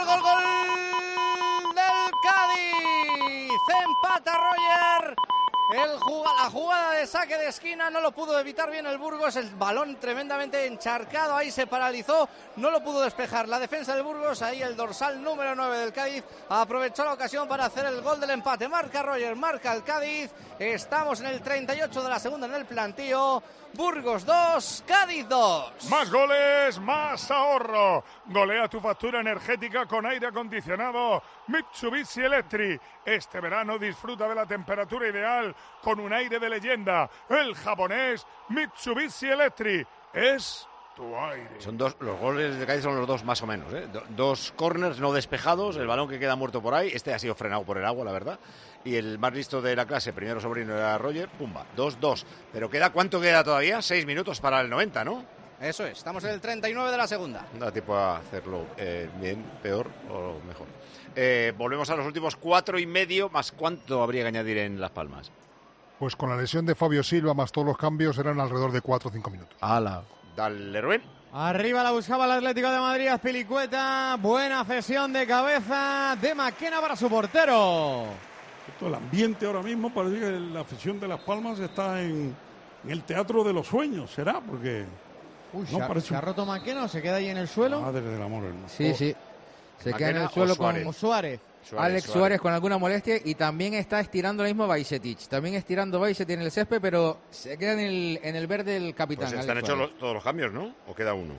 del Cádiz. Empata Roger. La jugada de saque de esquina no lo pudo evitar bien el Burgos, el balón tremendamente encharcado, ahí se paralizó, no lo pudo despejar la defensa del Burgos, ahí el dorsal número 9 del Cádiz aprovechó la ocasión para hacer el gol del empate, marca Roger, marca el Cádiz, estamos en el 38 de la segunda en el plantío, Burgos 2, Cádiz 2. Más goles, más ahorro. Golea tu factura energética con aire acondicionado Mitsubishi Electric. Este verano disfruta de la temperatura ideal con un aire de leyenda. El japonés Mitsubishi Electric es tu aire. Son los goles de Cádiz son los dos más o menos, ¿eh? 2 corners no despejados, el balón que queda muerto por ahí. Este ha sido frenado por el agua, la verdad. Y el más listo de la clase, primero sobrino era Roger, pumba, 2-2. Pero ¿cuánto queda todavía? 6 minutos para el 90, ¿no? Eso es, estamos en el 39 de la segunda. Da tiempo a hacerlo bien, peor o mejor. Volvemos a los últimos 4 y medio, más ¿cuánto habría que añadir en Las Palmas? Pues con la lesión de Fabio Silva más todos los cambios eran alrededor de 4 o 5 minutos. ¡Hala! Dale, Rubén. Arriba la buscaba el Atlético de Madrid, Azpilicueta. Buena cesión de cabeza de Maquena para su portero. El ambiente ahora mismo parece que la afición de Las Palmas está en el teatro de los sueños, ¿será? Porque ¿se ha roto Maquena o se queda ahí en el suelo? Madre del amor, hermano. Sí. Se queda en el suelo con Suárez. Alex Suárez con alguna molestia y también está estirando lo mismo Bajcetic. También estirando Bajcetic en el césped, pero se queda en el verde el capitán. Pues están hechos todos los cambios, ¿no? ¿O queda uno?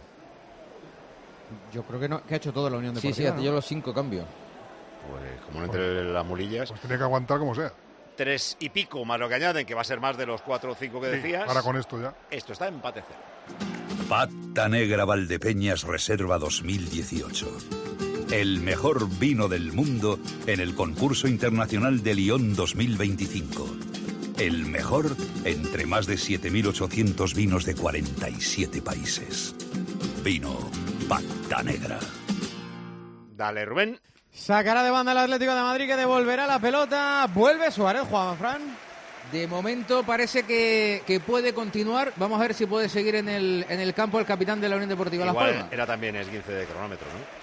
Yo creo que ha hecho todo la Unión Deportiva. Sí, ha hecho los 5 cambios. Pues como no entre las mulillas. Pues tiene que aguantar como sea. 3 y pico más lo que añaden, que va a ser más de los 4 o 5 que decías. Ahora con esto ya. Esto está empate 0. Pata Negra Valdepeñas Reserva 2018. El mejor vino del mundo en el concurso internacional de Lyon 2025. El mejor entre más de 7.800 vinos de 47 países. Vino Pata Negra. Dale, Rubén. Sacará de banda el Atlético de Madrid, que devolverá la pelota. Vuelve Suárez, Juan Fran. De momento parece que puede continuar. Vamos a ver si puede seguir en el campo el capitán de la Unión Deportiva Las Igual Palmas. era también esguince de cronómetro, ¿no?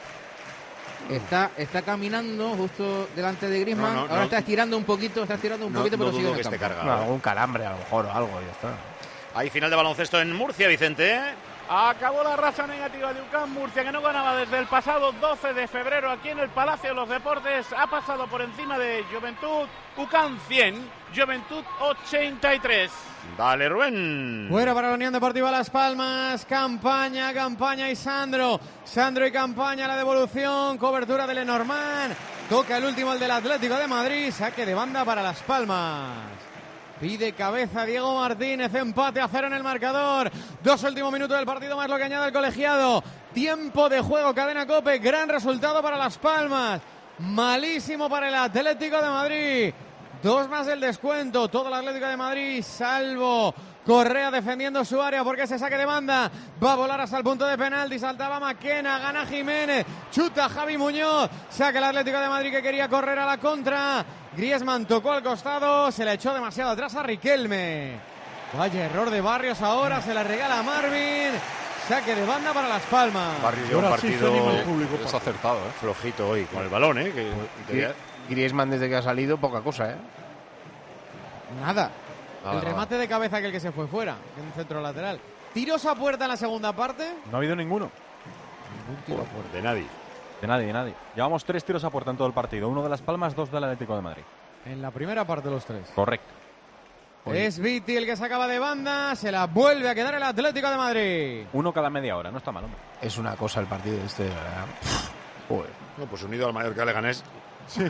Está caminando justo delante de Griezmann. Ahora está estirando un poquito, pero sigue en el campo. Algún calambre a lo mejor o algo, ya está. Hay final de baloncesto en Murcia, Vicente. Acabó la racha negativa de UCAM Murcia, que no ganaba desde el pasado 12 de febrero aquí en el Palacio de los Deportes. Ha pasado por encima de Juventud. UCAM 100, Juventud 83. Dale, Rubén. Fuera para la Unión Deportiva Las Palmas. Campaña y Sandro. Sandro y Campaña, la devolución. Cobertura de Lenormand. Toca el último, el del Atlético de Madrid. Saque de banda para Las Palmas. Pide cabeza Diego Martínez, empate a 0 en el marcador. 2 últimos minutos del partido, más lo que añade el colegiado. Tiempo de juego, cadena COPE, gran resultado para Las Palmas. Malísimo para el Atlético de Madrid. 2 más el descuento, todo el Atlético de Madrid, salvo Correa defendiendo su área porque ese saque de banda va a volar hasta el punto de penalti. Saltaba Maquena, gana Jiménez, chuta Javi Muñoz, saca el Atlético de Madrid que quería correr a la contra. Griezmann tocó al costado, se la echó demasiado atrás a Riquelme. Vaya error de Barrios ahora, se la regala a Marvin. Saque de banda para Las Palmas. Barrios lleva un partido desacertado, flojito hoy con el balón, Griezmann desde que ha salido, poca cosa, Nada. El remate de cabeza aquel que se fue fuera, en el centro lateral. ¿Tiros a puerta en la segunda parte? No ha habido ninguno. Ningún tiro a puerta. De nadie. Llevamos 3 tiros a puerta en todo el partido. 1 de Las Palmas, 2 del Atlético de Madrid. En la primera parte los 3. Correcto. Es Viti el que sacaba de banda, se la vuelve a quedar el Atlético de Madrid. 1 cada media hora, no está mal, hombre. Es una cosa el partido este, de verdad. No, pues unido al Mallorca Leganés. Sí,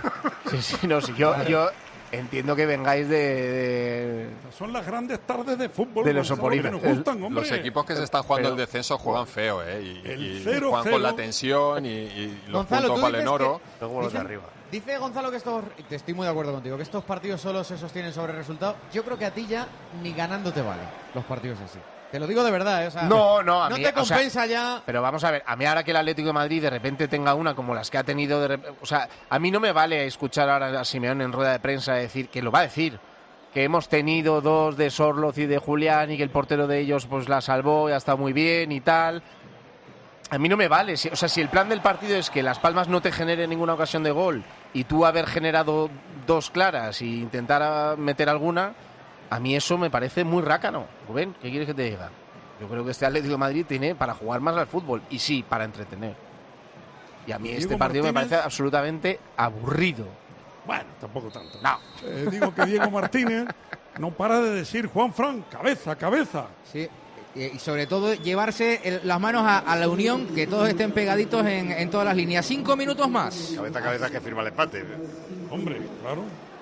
yo entiendo que vengáis de... Son las grandes tardes de fútbol. De los que nos gustan, hombre. Los equipos que se están jugando el descenso juegan feo, y juegan con la tensión y los Gonzalo, puntos valen oro. Dice Gonzalo que estoy muy de acuerdo contigo, que estos partidos solo se sostienen sobre el resultado. Yo creo que a ti ya ni ganando te vale los partidos así. Te lo digo de verdad, O sea, no mí, te compensa ya. Pero vamos a ver, a mí ahora que el Atlético de Madrid de repente tenga una como las que ha tenido, o sea, a mí no me vale escuchar ahora a Simeone en rueda de prensa decir, que lo va a decir, que hemos tenido 2 de Sorloz y de Julián y que el portero de ellos pues la salvó y ha estado muy bien y tal. A mí no me vale, o sea, si el plan del partido es que Las Palmas no te genere ninguna ocasión de gol y tú haber generado 2 claras e intentar meter alguna, a mí eso me parece muy rácano. Rubén, ¿qué quieres que te diga? Yo creo que este Atlético de Madrid tiene para jugar más al fútbol y sí, para entretener. Y a mí este partido me parece absolutamente aburrido. Bueno, tampoco tanto. No. Digo que Diego Martínez no para de decir, Juanfran, cabeza. Sí. Y sobre todo llevarse las manos a la unión, que todos estén pegaditos en todas las líneas. 5 minutos más. Cabeza que firma el empate. Hombre, claro.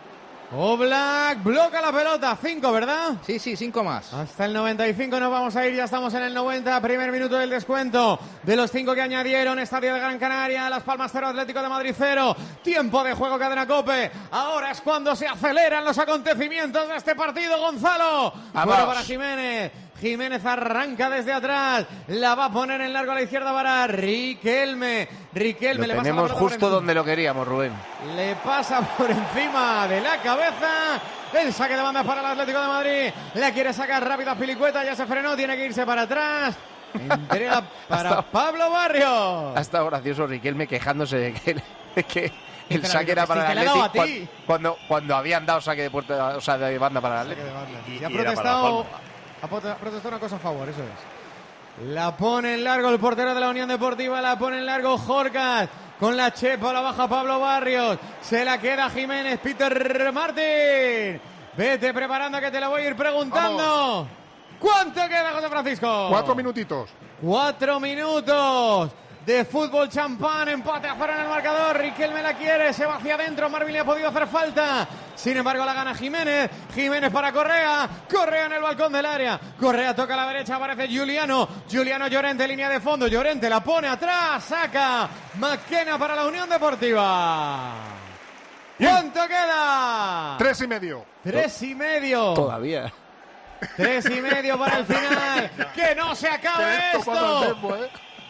Oblak bloca la pelota, 5, ¿verdad? Sí, 5 más. Hasta el 95 nos vamos a ir, ya estamos en el 90, primer minuto del descuento. De los 5 que añadieron, Estadio de Gran Canaria, Las Palmas 0, Atlético de Madrid 0. Tiempo de juego, cadena COPE. Ahora es cuando se aceleran los acontecimientos de este partido, Gonzalo. Fuera para Jiménez. Jiménez arranca desde atrás, la va a poner en largo a la izquierda para Riquelme. Lo le tenemos pasa justo donde lo queríamos, Rubén. Le pasa por encima de la cabeza. El saque de banda para el Atlético de Madrid. La quiere sacar rápida Pilicueta, ya se frenó, tiene que irse para atrás. Entrega para Pablo Barrios. Ha estado gracioso Riquelme quejándose de que el saque era para el Atlético cuando habían dado saque de puerta, o sea, de banda para el Atlético. Y ha protestado. Ha protestado una cosa a favor, eso es. La pone en largo el portero de la Unión Deportiva, la pone en largo Jorcat. Con la chepa la baja Pablo Barrios. Se la queda Jiménez, Peter Martín. Vete preparando que te lo voy a ir preguntando. Vamos. ¿Cuánto queda, José Francisco? 4 minutitos. 4 minutos de fútbol champán, empate a 0 en el marcador. Riquelme la quiere, se va hacia adentro, Marvin le ha podido hacer falta, sin embargo la gana Jiménez para Correa en el balcón del área, Correa toca a la derecha, aparece Juliano Llorente, línea de fondo, Llorente la pone atrás, saca Maquena para la Unión Deportiva. ¿Cuánto queda? 3,5. 3,5. Todavía. 3,5 para el final. ¡Que no se acabe esto!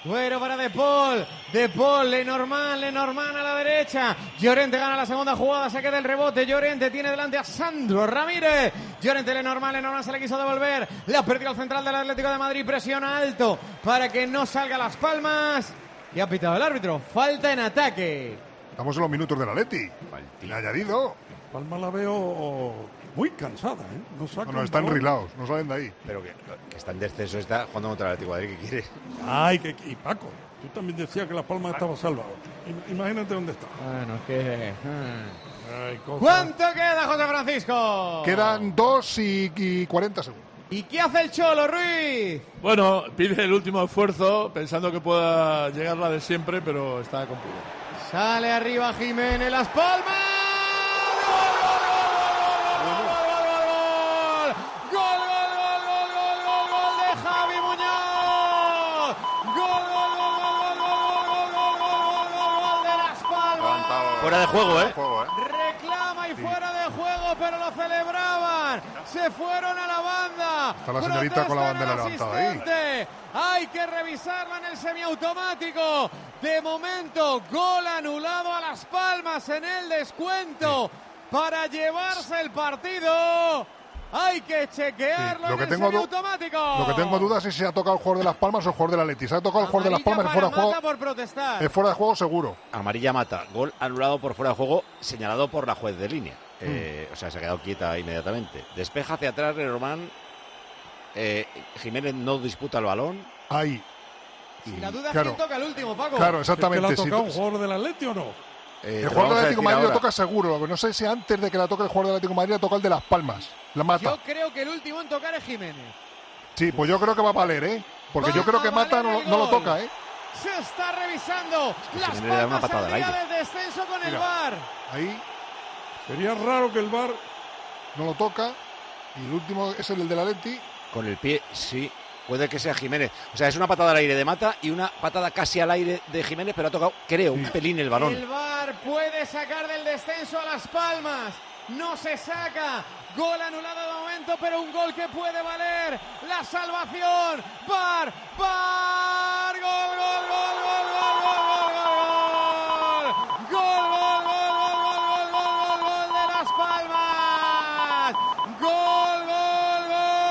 Cuero para De Paul, Lenormand a la derecha, Llorente gana la segunda jugada, saque del rebote, Llorente tiene delante a Sandro Ramírez, Llorente, Lenormand se le quiso devolver, la perdió al central del Atlético de Madrid, presiona alto para que no salga Las Palmas, y ha pitado el árbitro, falta en ataque. Estamos en los minutos del Atleti, y le ha añadido. Palma la veo muy cansada, ¿eh? No, están enrilados, no salen de ahí. Pero que está en descenso, está jugando contra el Atlético de Madrid, ¿qué quiere? Ay, y Paco, tú también decías que Las Palmas estaba salvado. Imagínate dónde está. Bueno, es que... ¿Cuánto queda, José Francisco? Quedan 2 y 40 segundos. ¿Y qué hace el Cholo, Ruiz? Bueno, pide el último esfuerzo, pensando que pueda llegar la de siempre, pero está complicado. Sale arriba Jiménez, Las Palmas. Fuera de juego, ¿eh? Reclama y fuera de juego, pero lo celebraban. Se fueron a la banda. Está la señorita con la bandera levantada ahí. Hay que revisarla en el semiautomático. De momento, gol anulado a Las Palmas en el descuento para llevarse el partido. Hay que chequearlo en el semiautomático. Lo que tengo dudas es si se ha tocado el jugador de Las Palmas o el jugador del Atleti. Si ha tocado el jugador de Las Palmas, es fuera de juego. Por protestar. Es fuera de juego seguro. Amarilla Mata, gol anulado por fuera de juego, señalado por la juez de línea. O sea, se ha quedado quieta inmediatamente. Despeja hacia atrás, Lenormand. Jiménez no disputa el balón. Ahí. Si la duda es quién toca el último, Paco. Claro, exactamente. ¿Es que la ha tocado un jugador del Atleti o no? El jugador del Atlético de Madrid lo toca seguro. No sé si antes de que la toque el jugador del Atlético de Madrid, la toca el de Las Palmas. La Mata. Yo creo que el último en tocar es Jiménez. Sí, pues yo creo que va a valer, ¿eh? Porque yo creo que Mata no lo toca, ¿eh? Se está revisando. Las Palmas al día del descenso con el VAR. Ahí. Sería raro que el VAR no lo toca. Y el último es el del Atleti. Con el pie, sí. Puede que sea Jiménez. O sea, es una patada al aire de Mata y una patada casi al aire de Jiménez, pero ha tocado, creo, un pelín el balón. El VAR puede sacar del descenso a Las Palmas. No se saca. Gol anulado de momento, pero un gol que puede valer la salvación. VAR, VAR, gol, gol, gol, gol, gol, gol, gol, gol, gol, gol, gol, gol, gol de Las Palmas. Gol, gol,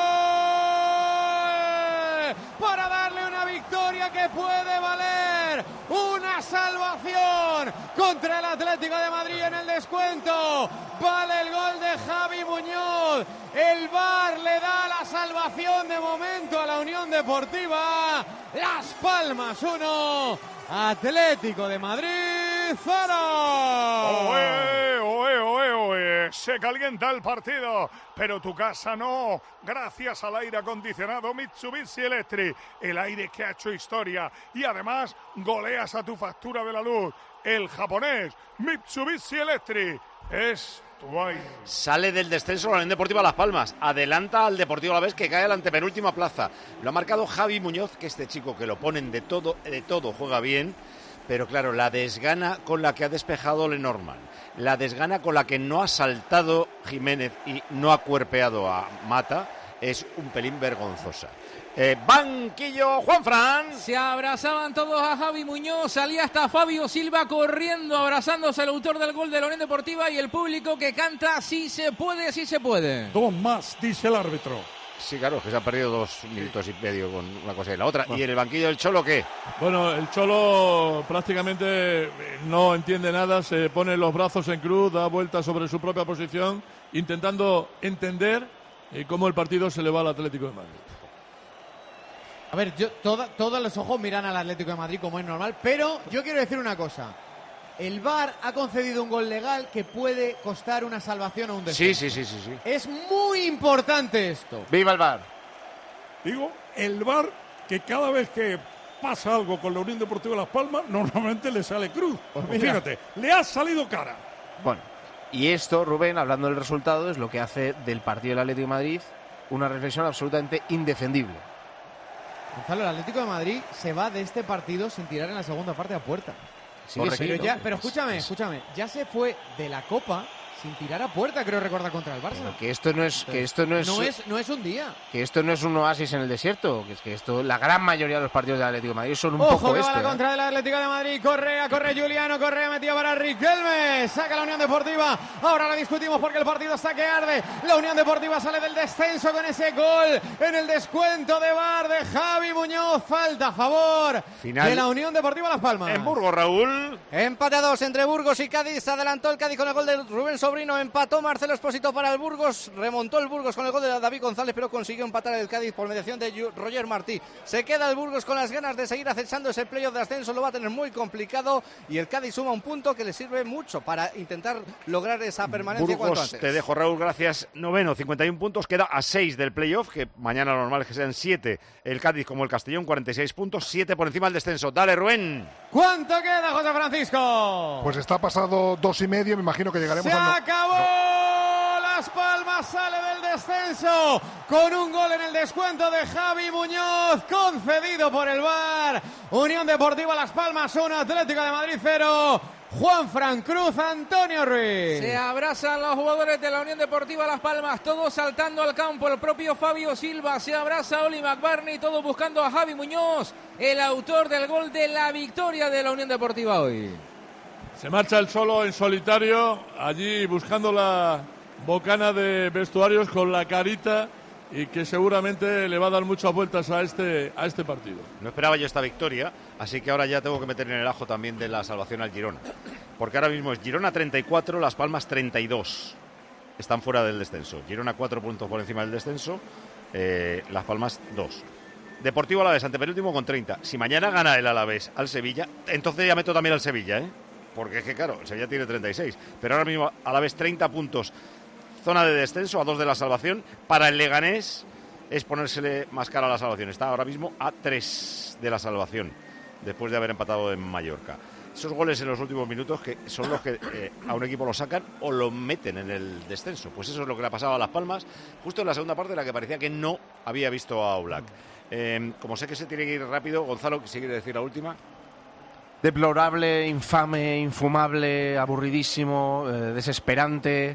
gol. Para darle una victoria que puede valer una salvación contra el Atlético de Madrid en el descuento. Vale el gol de Javi Muñoz. El VAR le da la salvación de momento a la Unión Deportiva Las Palmas 1, Atlético de Madrid 0. ¡Oe, oe, oe, oe! Se calienta el partido, pero tu casa no. Gracias al aire acondicionado Mitsubishi Electric, el aire que ha hecho historia, y además goleas a tu factura de la luz. El japonés Mitsubishi Electric es tu aire. Sale del descenso la Unión Deportiva Las Palmas, adelanta al Deportivo Alavés, que cae a la antepenúltima plaza. Lo ha marcado Javi Muñoz, que este chico que lo ponen de todo, juega bien, pero claro, la desgana con la que ha despejado Lenormand, la desgana con la que no ha saltado Jiménez y no ha cuerpeado a Mata, es un pelín vergonzosa. Banquillo, Juanfran. Se abrazaban todos a Javi Muñoz, salía hasta Fabio Silva corriendo, abrazándose al autor del gol de la Unión Deportiva, y el público que canta sí se puede, sí se puede. 2 más, dice el árbitro. Sí, claro, que se han perdido 2 minutos y medio con una cosa y la otra. Bueno. ¿Y en el banquillo del Cholo qué? Bueno, el Cholo prácticamente no entiende nada, se pone los brazos en cruz, da vueltas sobre su propia posición, intentando entender cómo el partido se le va al Atlético de Madrid. A ver, todos los ojos miran al Atlético de Madrid como es normal, pero yo quiero decir una cosa. El VAR ha concedido un gol legal que puede costar una salvación o un descenso. Sí. Es muy importante esto. ¡Viva el VAR! Digo, el VAR, que cada vez que pasa algo con la Unión Deportiva Las Palmas, normalmente le sale cruz. Pues fíjate, le ha salido cara. Bueno, y esto, Rubén, hablando del resultado, es lo que hace del partido del Atlético de Madrid una reflexión absolutamente indefendible. Gonzalo, el Atlético de Madrid se va de este partido sin tirar en la segunda parte a puerta. Sí, pero escúchame, ya se fue de la Copa sin tirar a puerta, creo recordar, contra el Barça. Pero que esto no es un día. Que esto no es un oasis en el desierto, que es que esto, la gran mayoría de los partidos del Atlético de Madrid son un Ojo poco que va este. la contra del Atlético de Madrid. Correa, corre Juliano, Correa metía para Riquelme. Saca la Unión Deportiva. Ahora la discutimos porque el partido está que arde. La Unión Deportiva sale del descenso con ese gol en el descuento de VAR de Javi Muñoz. Falta a favor de la Unión Deportiva Las Palmas. En Burgos, Raúl. Empate a 2 entre Burgos y Cádiz. Adelantó el Cádiz con el gol de Rubén Sobrino. Empató Marcelo Espósito para el Burgos. Remontó el Burgos con el gol de David González, pero consiguió empatar el Cádiz por mediación de Roger Martí. Se queda el Burgos con las ganas de seguir acechando ese playoff de ascenso. Lo va a tener muy complicado y el Cádiz suma un punto que le sirve mucho para intentar lograr esa permanencia cuanto Burgos, antes. te dejo, Raúl, gracias. Noveno, 51 puntos. Queda a 6 del playoff, que mañana lo normal es que sean 7. El Cádiz como el Castellón, 46 puntos, 7 por encima del descenso. Dale, Rubén. ¿Cuánto queda, José Francisco? Pues está pasado 2,5, me imagino que llegaremos ¡Se al... acabó! Las Palmas sale del descenso con un gol en el descuento de Javi Muñoz, concedido por el VAR. Unión Deportiva Las Palmas 1, Atlético de Madrid 0. Juanfran Cruz, Antonio Ruiz. Se abrazan los jugadores de la Unión Deportiva Las Palmas, todos saltando al campo. El propio Fabio Silva, se abraza Oli McBarney, todos buscando a Javi Muñoz, el autor del gol de la victoria de la Unión Deportiva hoy. Se marcha el Cholo en solitario, allí buscando la bocana de vestuarios con la carita, y que seguramente le va a dar muchas vueltas a este partido. No esperaba yo esta victoria, así que ahora ya tengo que meter en el ajo también de la salvación al Girona. Porque ahora mismo es Girona 34, Las Palmas 32. Están fuera del descenso. Girona 4 puntos por encima del descenso, Las Palmas 2. Deportivo Alavés, antepenúltimo con 30. Si mañana gana el Alavés al Sevilla, entonces ya meto también al Sevilla, porque es que claro, el Sevilla tiene 36. Pero ahora mismo Alavés 30 puntos. Zona de descenso, a 2 de la salvación. Para el Leganés es ponérsele más cara a la salvación. Está ahora mismo a 3 de la salvación, después de haber empatado en Mallorca. Esos goles en los últimos minutos que son los que a un equipo lo sacan o lo meten en el descenso. Pues eso es lo que le ha pasado a Las Palmas, justo en la segunda parte, en la que parecía que no había visto a Oblak. Como sé que se tiene que ir rápido, Gonzalo, ¿qué quiere decir la última? Deplorable, infame, infumable, aburridísimo, desesperante.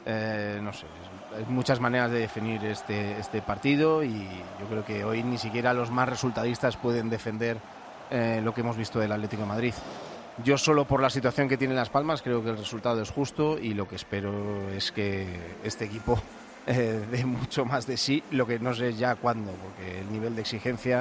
No sé, hay muchas maneras de definir este partido, y yo creo que hoy ni siquiera los más resultadistas pueden defender lo que hemos visto del Atlético de Madrid. Yo solo por la situación que tiene Las Palmas creo que el resultado es justo, y lo que espero es que este equipo dé mucho más de sí, lo que no sé ya cuándo, porque el nivel de exigencia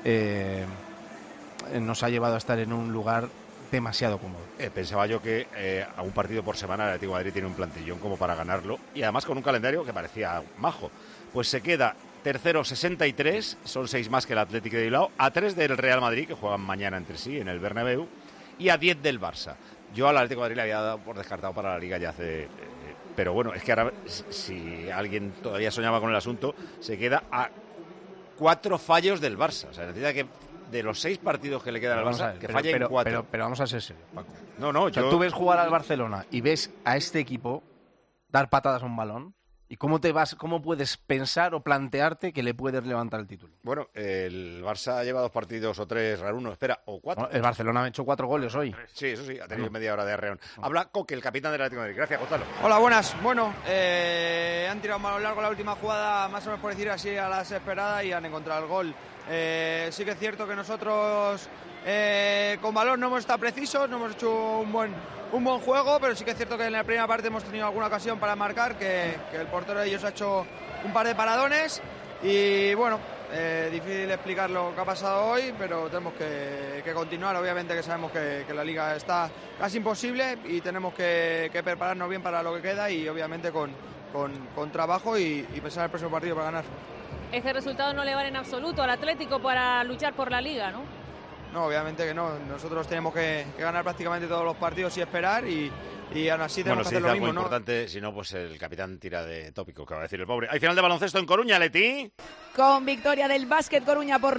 nos ha llevado a estar en un lugar demasiado cómodo. Pensaba yo que a un partido por semana el Atlético de Madrid tiene un plantillón como para ganarlo, y además con un calendario que parecía majo. Pues se queda tercero 63, son 6 más que el Atlético de Bilbao, a 3 del Real Madrid, que juegan mañana entre sí en el Bernabéu, y a 10 del Barça. Yo al Atlético de Madrid le había dado por descartado para la Liga ya hace... pero bueno, es que ahora, si alguien todavía soñaba con el asunto, se queda a 4 fallos del Barça. O sea, necesita que de los 6 partidos que le quedan al Barça, que fallen 4. Pero vamos a ser serios, Paco. No, o sea, tú ves jugar al Barcelona y ves a este equipo dar patadas a un balón, ¿y cómo puedes pensar o plantearte que le puedes levantar el título? Bueno, el Barça lleva 2 partidos o 3, Raruno, espera, o 4. No, el Barcelona ha hecho 4 goles hoy. Sí, eso sí, ha tenido media hora de arreón. Habla Coque, el capitán del Atlético de Madrid. Gracias, Gonzalo. Hola, buenas. Bueno, han tirado un balón largo la última jugada, más o menos por decir así, a la desesperada, y han encontrado el gol. Sí que es cierto que nosotros con balón no hemos estado precisos, no hemos hecho un buen juego, pero sí que es cierto que en la primera parte hemos tenido alguna ocasión para marcar, que el portero de ellos ha hecho un par de paradones, y bueno, difícil explicar lo que ha pasado hoy, pero tenemos que continuar. Obviamente que sabemos que la liga está casi imposible y tenemos que prepararnos bien para lo que queda, y obviamente con trabajo y pensar el próximo partido para ganar. Este resultado no le vale en absoluto al Atlético para luchar por la Liga, ¿no? No, obviamente que no. Nosotros tenemos que ganar prácticamente todos los partidos y esperar, y aún así tenemos que hacer lo mismo, ¿no? Importante, si no, pues el capitán tira de tópico, que va a decir el pobre. Hay final de baloncesto en Coruña, Leti. Con victoria del Básquet Coruña por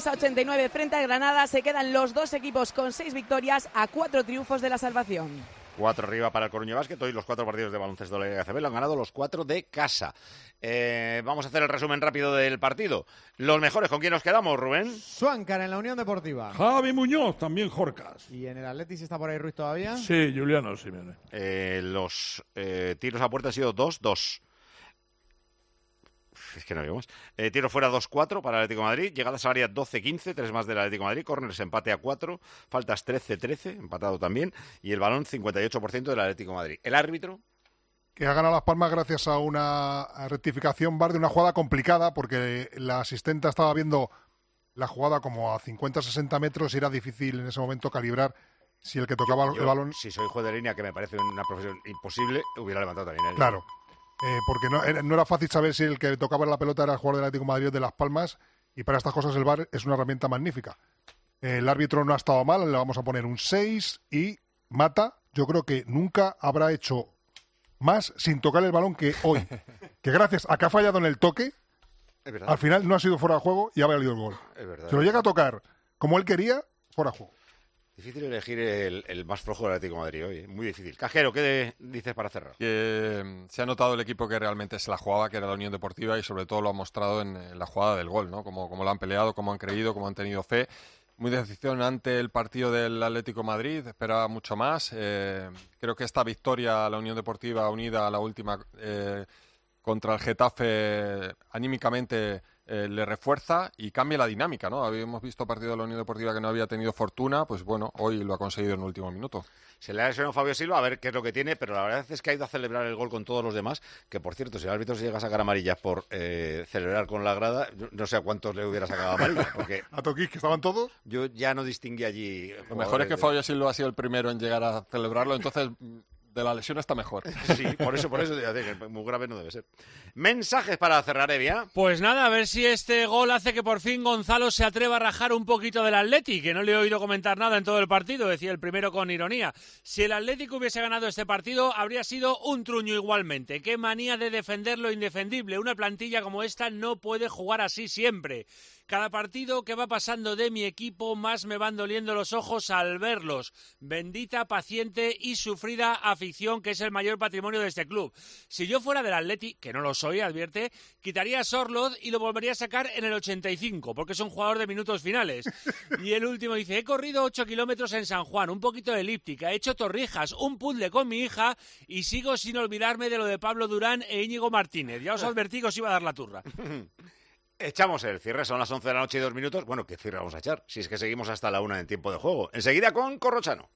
93-89 frente a Granada, se quedan los 2 equipos con 6 victorias a 4 triunfos de la salvación. 4 arriba para el Coruña Basket. Hoy los 4 partidos de baloncesto de la Liga ACB lo han ganado los 4 de casa. Vamos a hacer el resumen rápido del partido. Los mejores, ¿con quién nos quedamos, Rubén? Suáncar en la Unión Deportiva. Javi Muñoz, también Jorcas. ¿Y en el Atleti está por ahí Ruiz todavía? Sí, Juliano Simeone. Los tiros a puerta han sido 2-2. Es que no vemos. Tiro fuera 2-4 para el Atlético de Madrid. Llegadas al área 12-15, 3 más del Atlético de Madrid. Corners empate a 4. Faltas 13-13, empatado también. Y el balón 58% del Atlético de Madrid. El árbitro, que ha ganado Las Palmas gracias a una rectificación VAR de una jugada complicada, porque la asistenta estaba viendo la jugada como a 50-60 metros y era difícil en ese momento calibrar si el que tocaba el balón... Si soy juez de línea, que me parece una profesión imposible, hubiera levantado también él. Claro. Porque no era fácil saber si el que tocaba la pelota era el jugador del Atlético de Madrid o de Las Palmas, y para estas cosas el VAR es una herramienta magnífica. El árbitro no ha estado mal, le vamos a poner un 6, y Mata, yo creo que nunca habrá hecho más sin tocar el balón que hoy. Que gracias a que ha fallado en el toque, al final no ha sido fuera de juego y ha valido el gol. Es verdad. Se lo llega a tocar como él quería, fuera de juego. Difícil elegir el más flojo del Atlético de Madrid hoy, muy difícil. Cajero, ¿qué dices para cerrar? Se ha notado el equipo que realmente se la jugaba, que era la Unión Deportiva, y sobre todo lo ha mostrado en la jugada del gol, ¿no? Como lo han peleado, cómo han creído, cómo han tenido fe. Muy decepcionante el partido del Atlético de Madrid, esperaba mucho más. Creo que esta victoria, la Unión Deportiva unida a la última contra el Getafe, anímicamente le refuerza y cambia la dinámica, ¿no? Habíamos visto partido de la Unión Deportiva que no había tenido fortuna, pues bueno, hoy lo ha conseguido en el último minuto. Se le ha lesionado Fabio Silva, a ver qué es lo que tiene, pero la verdad es que ha ido a celebrar el gol con todos los demás, que por cierto, si el árbitro se llega a sacar amarillas por celebrar con la grada, no sé a cuántos le hubiera sacado amarillas, porque... ¿A Toquís, que estaban todos? Yo ya no distinguí allí... Lo mejor es que Fabio Silva ha sido el primero en llegar a celebrarlo, entonces... De la lesión está mejor. Sí, por eso muy grave no debe ser. Mensajes para cerrar, Evia. Pues nada, a ver si este gol hace que por fin Gonzalo se atreva a rajar un poquito del Atleti, que no le he oído comentar nada en todo el partido, decía el primero con ironía. Si el Atlético hubiese ganado este partido, habría sido un truño igualmente. Qué manía de defender lo indefendible. Una plantilla como esta no puede jugar así siempre. Cada partido que va pasando de mi equipo más me van doliendo los ojos al verlos. Bendita, paciente y sufrida afición, que es el mayor patrimonio de este club. Si yo fuera del Atleti, que no lo soy, advierte, quitaría a Sorloth y lo volvería a sacar en el 85, porque es un jugador de minutos finales. Y el último dice, he corrido 8 kilómetros en San Juan, un poquito de elíptica, he hecho torrijas, un puzzle con mi hija y sigo sin olvidarme de lo de Pablo Durán e Íñigo Martínez. Ya os advertí que os iba a dar la turra. Echamos el cierre, son las 11 de la noche y 2 minutos. Bueno, ¿qué cierre vamos a echar? Si es que seguimos hasta la 1 en tiempo de juego. Enseguida con Corrochano.